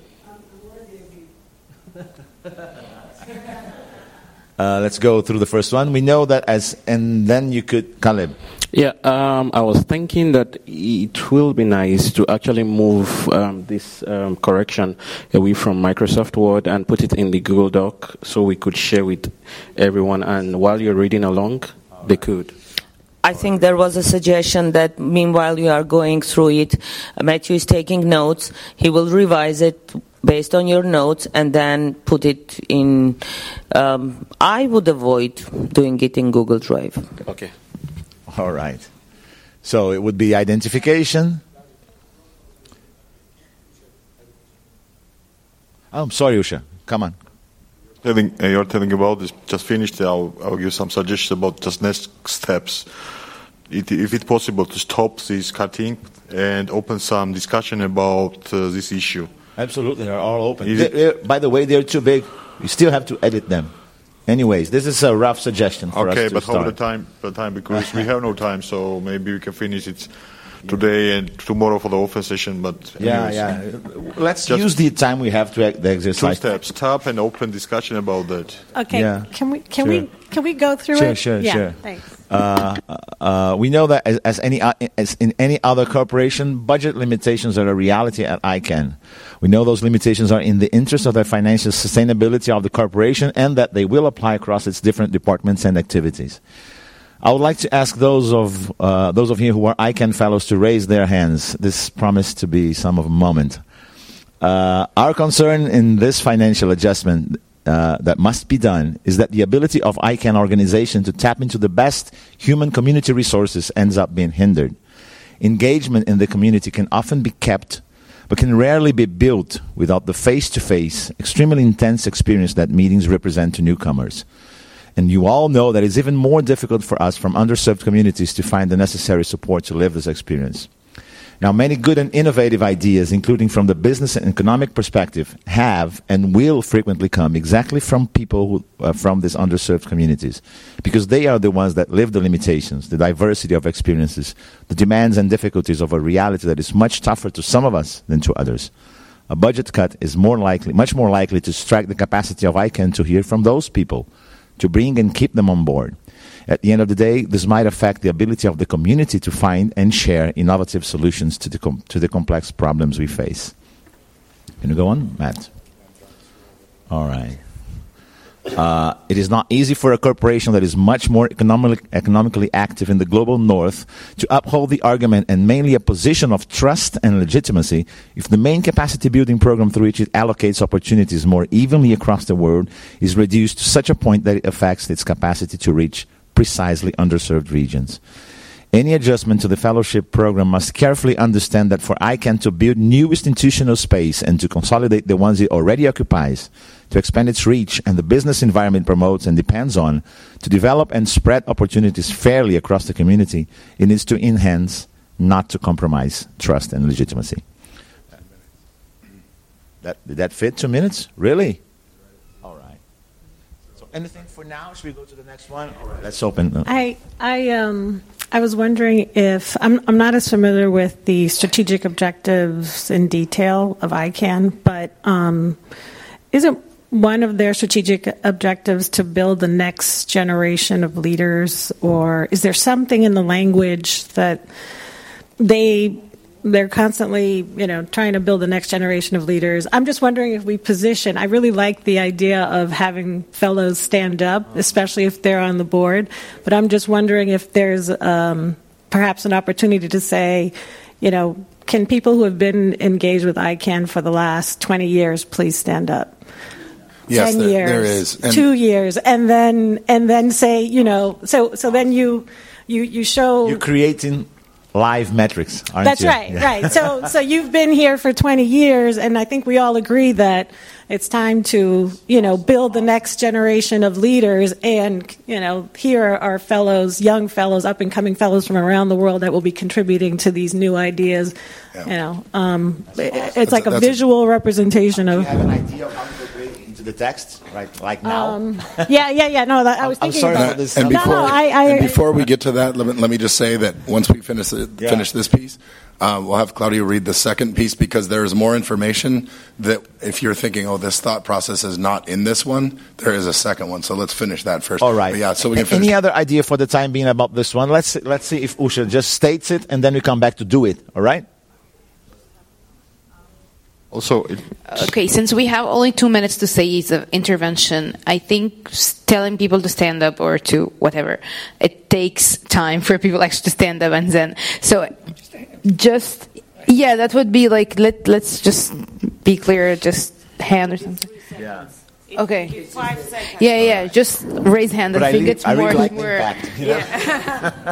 Uh, let's go through the first one. We know that as, and then you could, Caleb. Yeah, um, I was thinking that it will be nice to actually move um, this um, correction away from Microsoft Word and put it in the Google Doc so we could share with everyone. And while you're reading along, they could. I think there was a suggestion that meanwhile you are going through it, Matthew is taking notes. He will revise it based on your notes and then put it in. Um, I would avoid doing it in Google Drive. Okay. All right. So it would be identification. Oh, I'm sorry, Usha. Come on. Telling, uh, you're telling about this, just finished, I'll, I'll give some suggestions about just next steps. It, if it's possible to stop this cutting and open some discussion about uh, this issue. Absolutely, they're all open. They're, they're, by the way, they're too big. You still have to edit them. Anyways, this is a rough suggestion for okay, us to but start. how the time? The time because we have no time, so maybe we can finish it today and tomorrow for the open session. But yeah, anyways, yeah. Let's just use the time we have to act the exercise. Two steps: stop and open discussion about that. Okay. Yeah. Can we? Can sure. we? Can we go through sure, it? Sure, yeah, sure, Thanks. Uh, uh, we know that as, as any uh, as in any other corporation, budget limitations are a reality at I C A N. We know those limitations are in the interest of the financial sustainability of the corporation and that they will apply across its different departments and activities. I would like to ask those of uh, those of you who are I C A N fellows to raise their hands. This promised to be some of a moment. Uh, our concern in this financial adjustment Uh, that must be done is that the ability of I C A N organization to tap into the best human community resources ends up being hindered. Engagement in the community can often be kept, but can rarely be built without the face-to-face, extremely intense experience that meetings represent to newcomers. And you all know that it's even more difficult for us from underserved communities to find the necessary support to live this experience. Now, many good and innovative ideas, including from the business and economic perspective, have and will frequently come exactly from people who, uh, from these underserved communities, because they are the ones that live the limitations, the diversity of experiences, the demands and difficulties of a reality that is much tougher to some of us than to others. A budget cut is more likely, much more likely to strike the capacity of I C A N to hear from those people, to bring and keep them on board. At the end of the day, this might affect the ability of the community to find and share innovative solutions to the com- to the complex problems we face. Can you go on, Matt? All right. Uh, it is not easy for a corporation that is much more economically, economically active in the global north to uphold the argument and mainly a position of trust and legitimacy if the main capacity building program through which it allocates opportunities more evenly across the world is reduced to such a point that it affects its capacity to reach precisely underserved regions. Any adjustment to the fellowship program must carefully understand that for I CANN to build new institutional space and to consolidate the ones it already occupies, to expand its reach and the business environment promotes and depends on, to develop and spread opportunities fairly across the community, it needs to enhance, not to compromise, trust and legitimacy. That, did that fit two minutes? Really? All right. So anything for now? Should we go to the next one? All right, let's open. I, I, um... I was wondering if I'm I'm not as familiar with the strategic objectives in detail of I CANN, but um, isn't one of their strategic objectives to build the next generation of leaders, or is there something in the language that they they're constantly, you know, trying to build the next generation of leaders? I'm just wondering if we position. I really like the idea of having fellows stand up, especially if they're on the board. But I'm just wondering if there's um, perhaps an opportunity to say, you know, can people who have been engaged with I CANN for the last twenty years please stand up? Yes, Ten there, years, there is. And two years, and then and then say, you know, so so then you you you show you're creating live metrics, aren't That's you? right, Yeah. right. So, so you've been here for twenty years, and I think we all agree that it's time to, you know, build the next generation of leaders. And, you know, here are fellows, young fellows, up and coming fellows from around the world that will be contributing to these new ideas. Yeah. You know, um, it- it's That's like a- a that's a- visual representation Do you of. have an idea of how to go into the text, right? Like now? Um, yeah, yeah, yeah. No, that, I was I'm thinking sorry about for this. And No, before, no, I, I, and before we get to that, let me, let me just say that once we finish it, Yeah. finish this piece, um, we'll have Claudia read the second piece because there is more information that if you're thinking, oh, this thought process is not in this one, there is a second one. So let's finish that first. All right. But yeah, so we can A- finish. Any other idea for the time being about this one? Let's let's see if Usha just states it and then we come back to do it. All right? Also, it, Okay, since we have only two minutes to say the intervention, I think s- telling people to stand up or to whatever, it takes time for people actually to stand up and then. So just, yeah, that would be like, let, let's just be clear, just hand or something. Yeah. Okay. Yeah, yeah, just raise hand. But I I, think li- it's I more. really like the more impact. You know?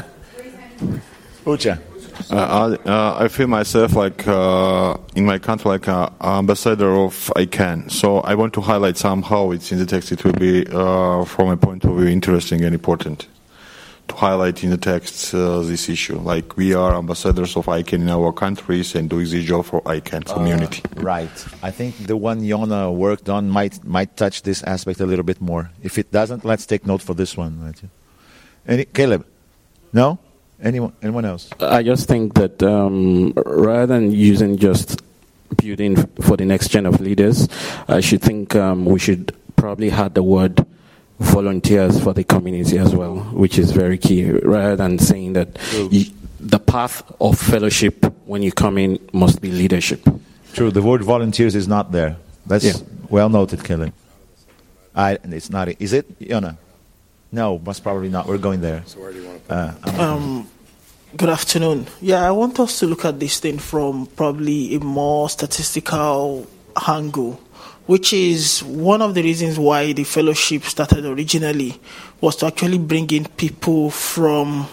Ucha. Uh, I, uh, I feel myself like uh, in my country like an ambassador of I CANN. So I want to highlight somehow it's in the text. It will be uh, from a point of view interesting and important to highlight in the text uh, this issue. Like we are ambassadors of I CANN in our countries and doing this job for I CANN community. Uh, right. I think the one Yona worked on might might touch this aspect a little bit more. If it doesn't, let's take note for this one. Right? Any, Caleb? No? Anyone? Anyone else? I just think that um, rather than using just building for the next gen of leaders, I should think um, we should probably add the word volunteers for the community as well, which is very key, rather than saying that you, the path of fellowship when you come in must be leadership. True. The word volunteers is not there. That's Yeah. well noted, Caleb. I, it's not. Is it, Yona? No, most probably not. We're going there. So where do you want to put Uh, Um, good afternoon. Yeah, I want us to look at this thing from probably a more statistical angle, which is one of the reasons why the fellowship started originally was to actually bring in people from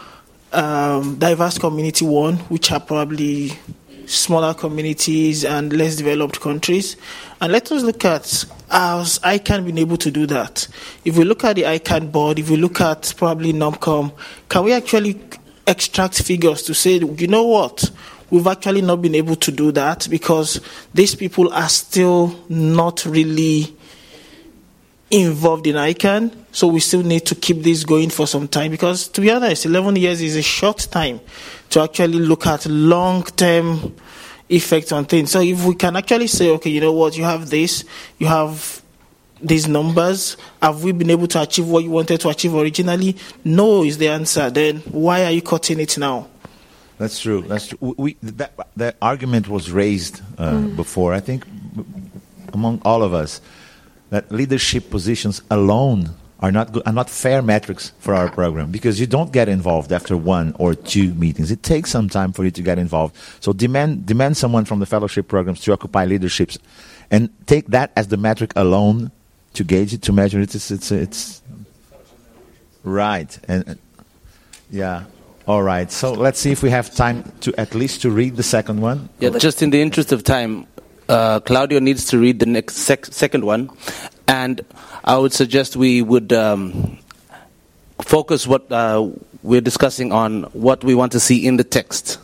um, diverse community one, which are probably smaller communities and less developed countries. And let us look at how I CANN been able to do that. If we look at the I CANN board, if we look at probably NOMCOM, can we actually extract figures to say, you know what, we've actually not been able to do that because these people are still not really involved in I CANN, so we still need to keep this going for some time because, to be honest, eleven years is a short time to actually look at long-term effects on things. So if we can actually say, okay, you know what, you have this, you have these numbers, have we been able to achieve what you wanted to achieve originally? No is the answer. Then why are you cutting it now? That's true. That's true. We, that, that argument was raised uh, mm. before, I think, among all of us, that leadership positions alone are not good, are not fair metrics for our program because you don't get involved after one or two meetings. It takes some time for you to get involved. So demand demand someone from the fellowship programs to occupy leaderships, and take that as the metric alone to gauge it, to measure it. It's it's, it's Right. And uh, yeah. All right. So let's see if we have time to at least to read the second one. Yeah, just in the interest of time, uh, Claudio needs to read the next sec- second one, and I would suggest we would um, focus what uh, we're discussing on what we want to see in the text,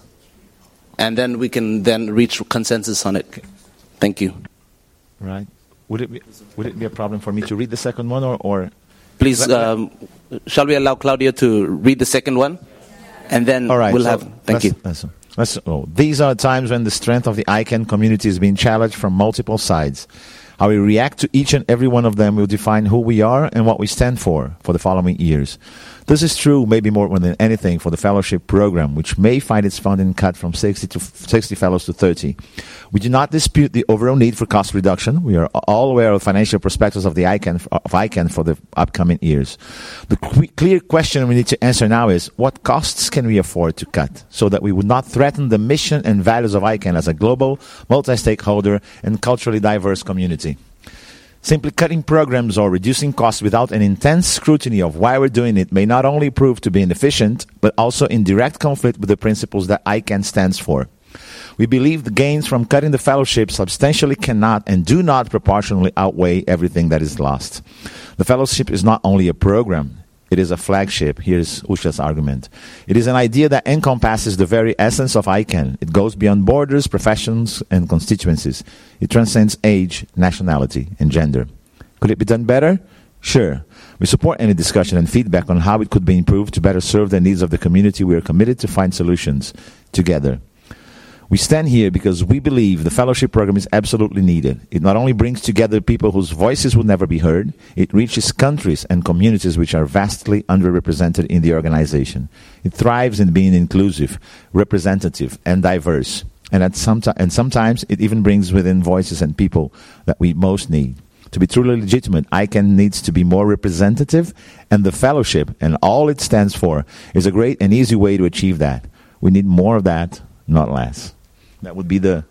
and then we can then reach consensus on it. Thank you. Right. Would it be would it be a problem for me to read the second one, or, or please? Um, shall we allow Claudio to read the second one? And then All right, we'll so have... Thank you. Let's, let's, oh, these are times when the strength of the I CANN community is being challenged from multiple sides. How we react to each and every one of them will define who we are and what we stand for for the following years. This is true maybe more than anything for the fellowship program, which may find its funding cut from sixty to sixty fellows to thirty. We do not dispute the overall need for cost reduction. We are all aware of financial perspectives of the I CANN, of I CANN for the upcoming years. The qu- clear question we need to answer now is, what costs can we afford to cut so that we would not threaten the mission and values of I CANN as a global, multi-stakeholder, and culturally diverse community? Simply cutting programs or reducing costs without an intense scrutiny of why we're doing it may not only prove to be inefficient, but also in direct conflict with the principles that I CANN stands for. We believe the gains from cutting the fellowship substantially cannot and do not proportionally outweigh everything that is lost. The fellowship is not only a program, it is a flagship. Here's Usha's argument. It is an idea that encompasses the very essence of I CANN. It goes beyond borders, professions, and constituencies. It transcends age, nationality, and gender. Could it be done better? Sure. We support any discussion and feedback on how it could be improved to better serve the needs of the community. We are committed to find solutions together. We stand here because we believe the fellowship program is absolutely needed. It not only brings together people whose voices would never be heard, it reaches countries and communities which are vastly underrepresented in the organization. It thrives in being inclusive, representative, and diverse. And, at some t- and sometimes it even brings within voices and people that we most need. To be truly legitimate, I CANN needs to be more representative, and the fellowship and all it stands for is a great and easy way to achieve that. We need more of that, not less. That would be the...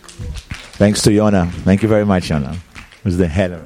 Thanks to Yona. Thank you very much, Yona. Who's the header?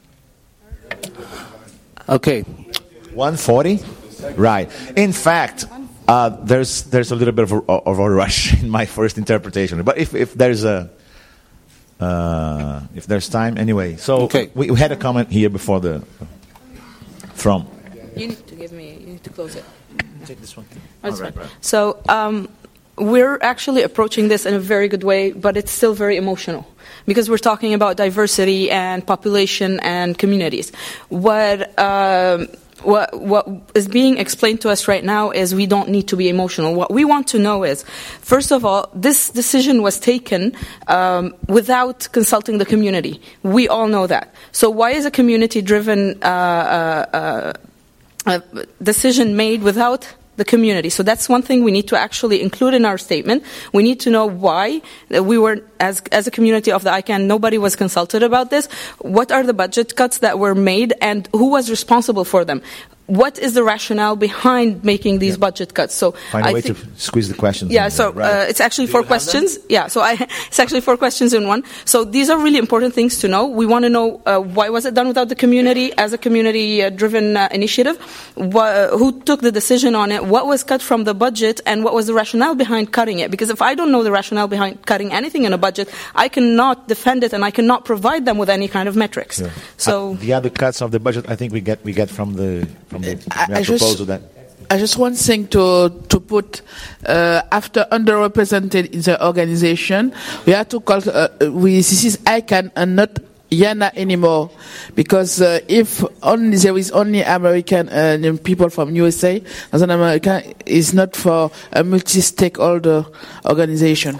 Okay. one forty? Right. In fact, uh, there's there's a little bit of a, of a rush in my first interpretation. But if, if there's a... Uh, if there's time, anyway. So okay. we, we had a comment here before the... From... You need to give me... You need to close it. Take this one. Oh, right, right. So... Um, We're actually approaching this in a very good way, but it's still very emotional because we're talking about diversity and population and communities. What, um, what, what is being explained to us right now is we don't need to be emotional. What we want to know is, first of all, this decision was taken um, without consulting the community. We all know that. So why is a community-driven uh, uh, uh, decision made without the community? So that's one thing we need to actually include in our statement. We need to know why we were, as as a community of the I CANN, nobody was consulted about this. What are the budget cuts that were made, and who was responsible for them? What is the rationale behind making these yeah. budget cuts? So find a I way think, to squeeze the questions. Yeah, in so there, right. uh, it's actually Do four you have questions. them? Yeah, so I, it's actually four questions in one. So these are really important things to know. We want to know uh, why was it done without the community as a community-driven uh, initiative? Wh- who took the decision on it? What was cut from the budget, and what was the rationale behind cutting it? Because if I don't know the rationale behind cutting anything in a budget, I cannot defend it, and I cannot provide them with any kind of metrics. Sure. So uh, the other cuts of the budget, I think we get we get from the from the I, I proposal just, that. I just want thing to to put uh, after underrepresented in the organization, we have to call uh, we this is I CANN and not YANA anymore, because uh, if only there is only American uh, people from U S A, as an American is not for a multi-stakeholder organization.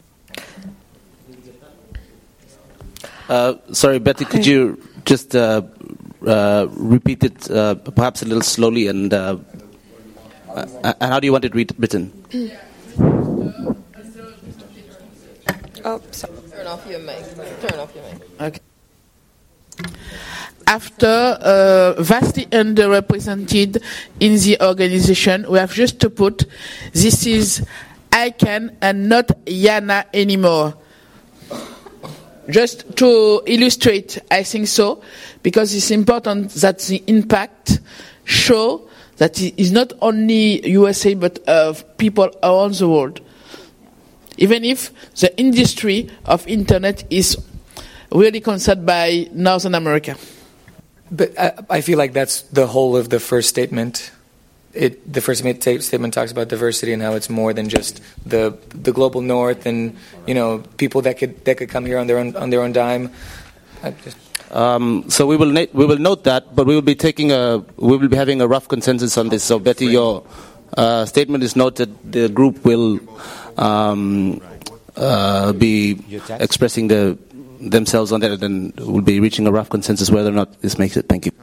Uh, sorry, Betty, could you just uh, uh, repeat it uh, perhaps a little slowly, and uh, uh, and how do you want it read, written? Oh, sorry. Turn off your mic. Turn off your mic. Okay. After uh, vastly underrepresented in the organization, we have just to put this is I CANN and not YANA anymore. Just to illustrate, I think so, because it's important that the impact show that is not only U S A but uh, people around the world. Even if the industry of internet is really concerned by Northern America. But I, I feel like that's the whole of the first statement. It, the first statement talks about diversity and how it's more than just the the global north and you know people that could that could come here on their own on their own dime. I just Um, so we will na- we will note that, but we will be taking a we will be having a rough consensus on this. So Betty, your uh, statement is noted. The group will um, uh, be expressing the themselves on that, and we'll be reaching a rough consensus whether or not this makes it. Thank you.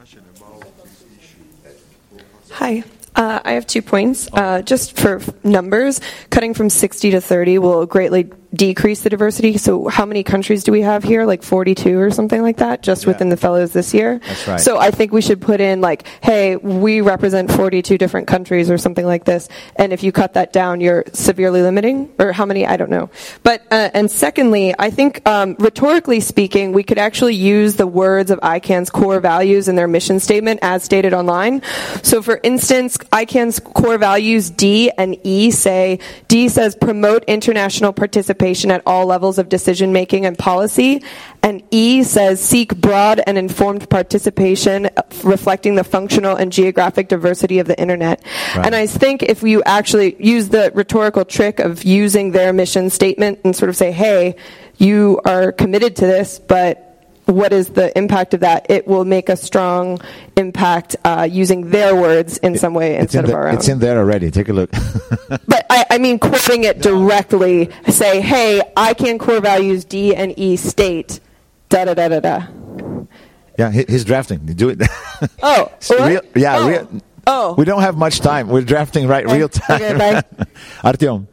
Hi. Uh, I have two points. Uh, just for numbers, cutting from sixty to thirty will greatly decrease the diversity. So how many countries do we have here? Like forty-two or something like that, just yeah. within the fellows this year? That's right. So I think we should put in like, hey, we represent forty-two different countries or something like this. And if you cut that down, you're severely limiting? Or how many? I don't know. But uh, and secondly, I think um, rhetorically speaking, we could actually use the words of I CANN's core values in their mission statement as stated online. So for instance, I CANN's core values D and E say, D says promote international participation at all levels of decision making and policy, and E says seek broad and informed participation reflecting the functional and geographic diversity of the internet. Right. And I think if you actually use the rhetorical trick of using their mission statement and sort of say, hey, you are committed to this, but what is the impact of that? It will make a strong impact uh, using their words in some way instead in of the, our own. It's in there already. Take a look. But I, I mean, quoting it directly, say, hey, I CANN core values D and E state, da da da da da. Yeah, he, he's drafting. Do it. Oh, real, yeah, oh. Real, oh. We don't have much time. We're drafting right okay. real time. Okay, bye. Artyom.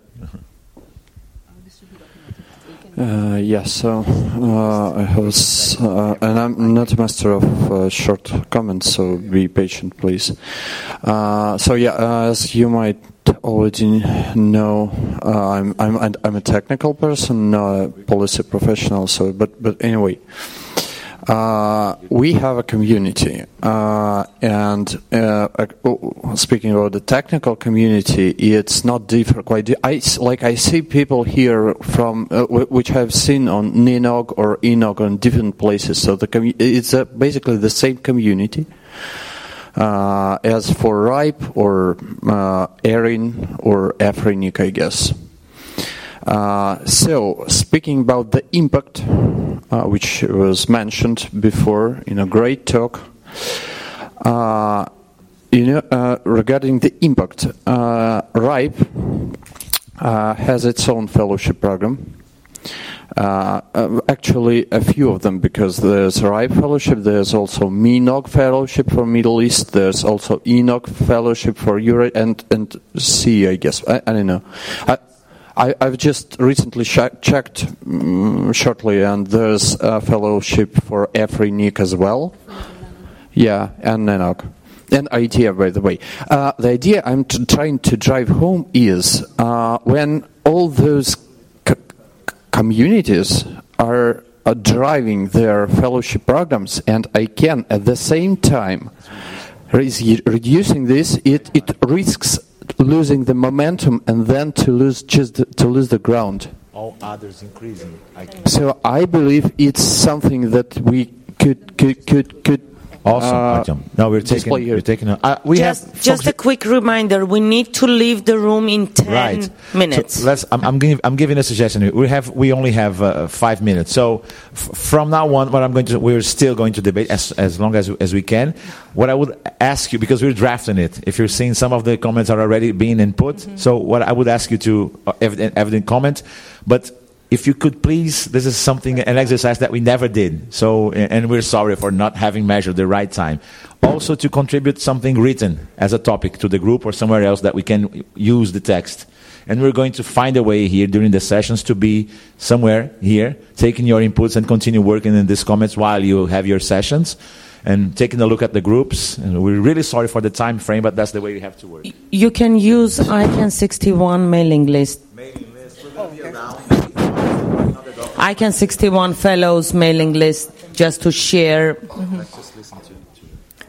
Uh, yes, so uh, I was, uh, and I'm not a master of uh, short comments, so be patient, please. Uh, so yeah, uh, as you might already know, uh, I'm I'm I'm a technical person, not a policy professional. So, but but anyway. Uh, we have a community, uh, and uh, uh, speaking about the technical community, it's not different. Quite, di- I like I see people here from uh, w- which I've seen on Ninog or Enog on different places. So the commu- it's uh, basically the same community uh, as for RIPE or uh, ERIN or Afrinic, I guess. Uh, so, speaking about the impact, uh, which was mentioned before in a great talk, uh, you know, uh, regarding the impact, uh, RIPE uh, has its own fellowship program. Uh, uh, actually, a few of them, because there's RIPE fellowship, there's also MINOG fellowship for Middle East, there's also ENOG fellowship for Europe, and and C, I guess. I, I don't know. I, I, I've just recently sh- checked um, shortly, and there's a fellowship for Afrinic as well. Yeah, and Nenog. And I T F, by the way. Uh, the idea I'm t- trying to drive home is uh, when all those c- communities are, are driving their fellowship programs, and I can at the same time re- reducing this, it, it risks losing the momentum and then to lose just the, to lose the ground. All others increasing. I so I believe it's something that we could could could could. Awesome. Uh, no, we're taking. We're taking. A, uh, we just have just a quick reminder: we need to leave the room in ten right. minutes. So let's. I'm, I'm giving. I'm giving a suggestion. We have. We only have uh, five minutes. So f- from now on, what I'm going to. We're still going to debate as as long as as we can. What I would ask you, because we're drafting it. If you're seeing some of the comments are already being input, mm-hmm. so what I would ask you to uh, evident, evident comment, but. If you could please, this is something, an exercise that we never did. So, and we're sorry for not having measured the right time. Also to contribute something written as a topic to the group or somewhere else that we can use the text. And we're going to find a way here during the sessions to be somewhere here, taking your inputs and continue working in these comments while you have your sessions. And taking a look at the groups. And we're really sorry for the time frame, but that's the way we have to work. You can use I CANN sixty-one mailing list. Mailing list, we're going to be around. I CANN sixty-one fellows mailing list just to share. Mm-hmm. Let's just listen to, to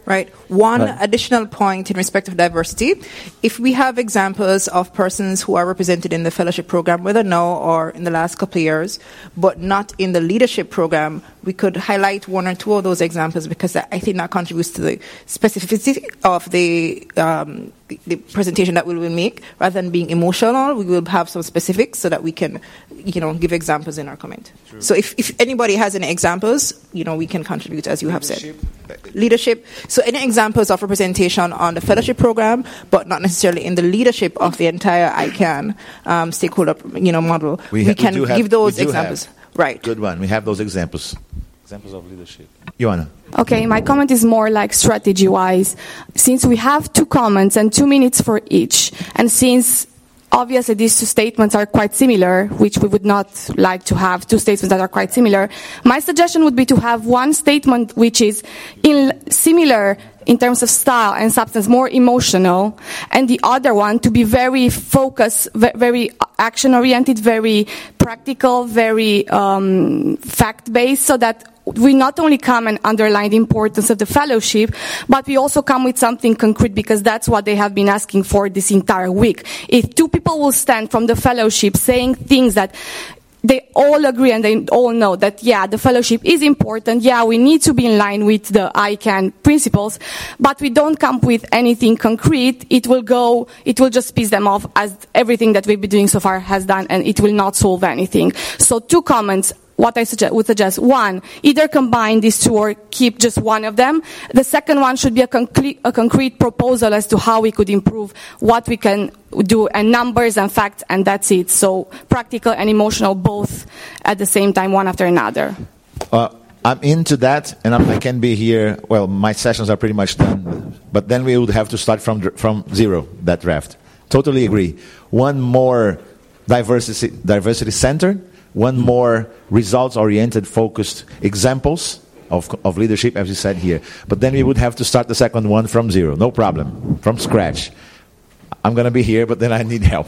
Right. One Right. additional point in respect of diversity. If we have examples of persons who are represented in the fellowship program, whether now or in the last couple of years, but not in the leadership program, we could highlight one or two of those examples because I think that contributes to the specificity of the um, the presentation that we will make. Rather than being emotional, we will have some specifics so that we can, you know, give examples in our comment. True. So if, if anybody has any examples, you know, we can contribute, as you leadership. have said. Leadership. So any examples of representation on the fellowship program, but not necessarily in the leadership of the entire I CAN um, stakeholder, you know, model. We, we ha- can we have, give those we examples. Have. Right. Good one. We have those examples. Examples of leadership. Joanna. Okay, my comment is more like strategy-wise. Since we have two comments and two minutes for each, and since obviously these two statements are quite similar, which we would not like to have two statements that are quite similar, my suggestion would be to have one statement which is in similar in terms of style and substance, more emotional, and the other one to be very focused, very action-oriented, very practical, very um, fact-based, so that we not only come and underline the importance of the fellowship, but we also come with something concrete, because that's what they have been asking for this entire week. If two people will stand from the fellowship saying things that they all agree and they all know that, yeah, the fellowship is important, yeah, we need to be in line with the I CAN principles, but we don't come with anything concrete, it will go, it will just piss them off, as everything that we've been doing so far has done, and it will not solve anything. So two comments. What I suggest, would suggest, one, either combine these two or keep just one of them. The second one should be a concrete, a concrete proposal as to how we could improve what we can do, and numbers and facts, and that's it. So practical and emotional both at the same time, one after another. Uh, I'm into that, and I'm, I can be here. Well, my sessions are pretty much done, but then we would have to start from from zero, that draft. Totally agree. One more diversity diversity centered. One more results-oriented, focused examples of, of leadership, as you said here. But then we would have to start the second one from zero, no problem, from scratch. I'm going to be here, but then I need help.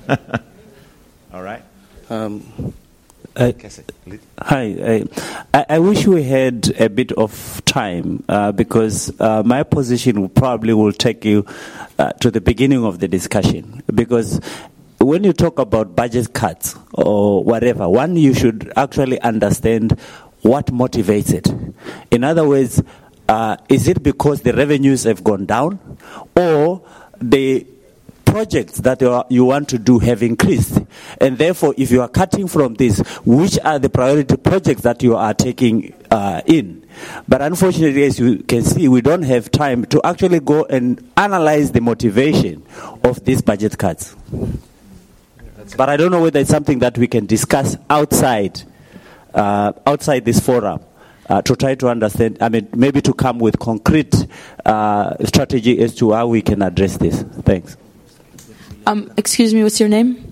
All right? Um, uh, hi. I, I wish we had a bit of time, uh, because uh, my position probably will take you uh, to the beginning of the discussion. Because when you talk about budget cuts or whatever, one, you should actually understand what motivates it. In other words, uh, is it because the revenues have gone down, or the projects that you, are, you want to do have increased? And therefore, if you are cutting from this, which are the priority projects that you are taking uh, in? But unfortunately, as you can see, we don't have time to actually go and analyze the motivation of these budget cuts. But I don't know whether it's something that we can discuss outside uh, outside this forum uh, to try to understand, I mean, maybe to come with concrete uh, strategy as to how we can address this. Thanks. Um, excuse me, what's your name?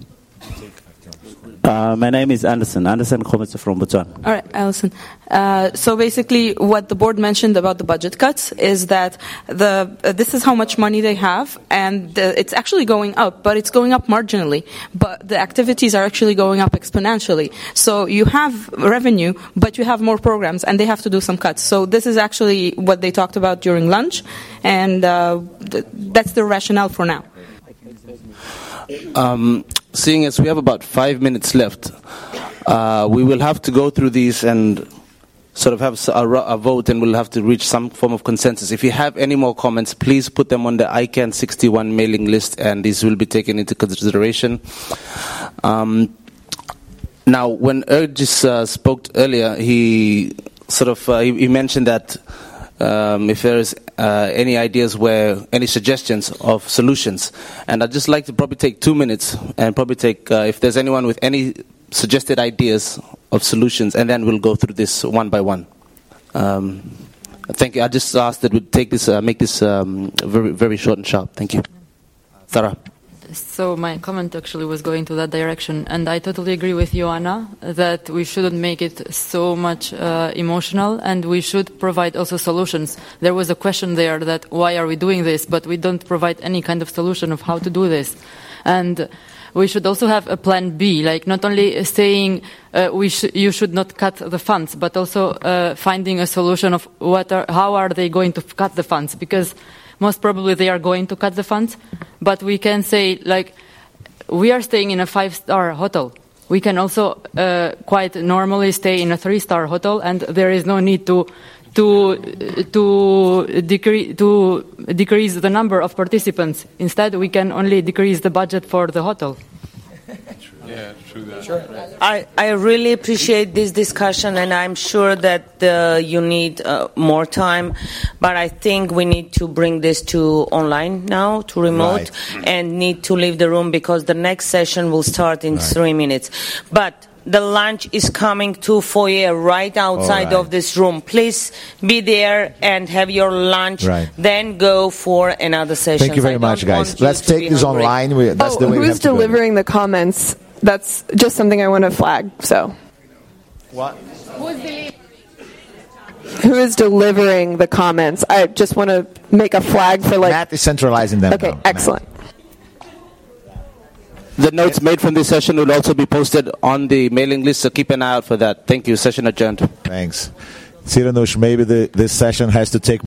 Uh, my name is Anderson. Anderson Khometso from Botswana. All right, Alison. Uh, so basically, what the board mentioned about the budget cuts is that the uh, this is how much money they have, and the, it's actually going up, but it's going up marginally. But the activities are actually going up exponentially. So you have revenue, but you have more programs, and they have to do some cuts. So this is actually what they talked about during lunch, and uh, th- that's the rationale for now. Um, seeing as we have about five minutes left, uh, we will have to go through these and sort of have a, a vote, and we'll have to reach some form of consensus. If you have any more comments, please put them on the I CAN sixty-one mailing list, and these will be taken into consideration. Um, now, when Urgis uh, spoke earlier, he sort of uh, he, he mentioned that Um, if there is uh, any ideas where, any suggestions of solutions. And I'd just like to probably take two minutes and probably take, uh, if there's anyone with any suggested ideas of solutions, and then we'll go through this one by one. Um, thank you. I just asked that we take this, uh, make this um, very, very short and sharp. Thank you. Sarah. So my comment actually was going to that direction, and I totally agree with Joanna that we shouldn't make it so much uh, emotional, and we should provide also solutions. There was a question there that why are we doing this, but we don't provide any kind of solution of how to do this. And we should also have a plan B, like not only saying uh, we sh- you should not cut the funds, but also uh, finding a solution of what are, how are they going to cut the funds, because most probably they are going to cut the funds, but we can say, like, we are staying in a five-star hotel. We can also uh, quite normally stay in a three-star hotel, and there is no need to to to decrease to decrease the number of participants. Instead, we can only decrease the budget for the hotel. Yeah, true that. Sure. I, I really appreciate this discussion, and I'm sure that uh, you need uh, more time, but I think we need to bring this to online now, to remote, right. and need to leave the room because the next session will start in right. three minutes. But the lunch is coming to foyer right outside right. of this room. Please be there and have your lunch. Right. Then go for another session. Thank you very I much, guys. Let's take this hungry. online. We, that's oh, the way who's we have delivering the comments? That's just something I want to flag. So, what? Who is delivering the comments? I just want to make a flag for like. Matt is centralizing them. Okay, now. excellent. The notes made from this session will also be posted on the mailing list, so keep an eye out for that. Thank you. Session adjourned. Thanks. Siranush, maybe the, this session has to take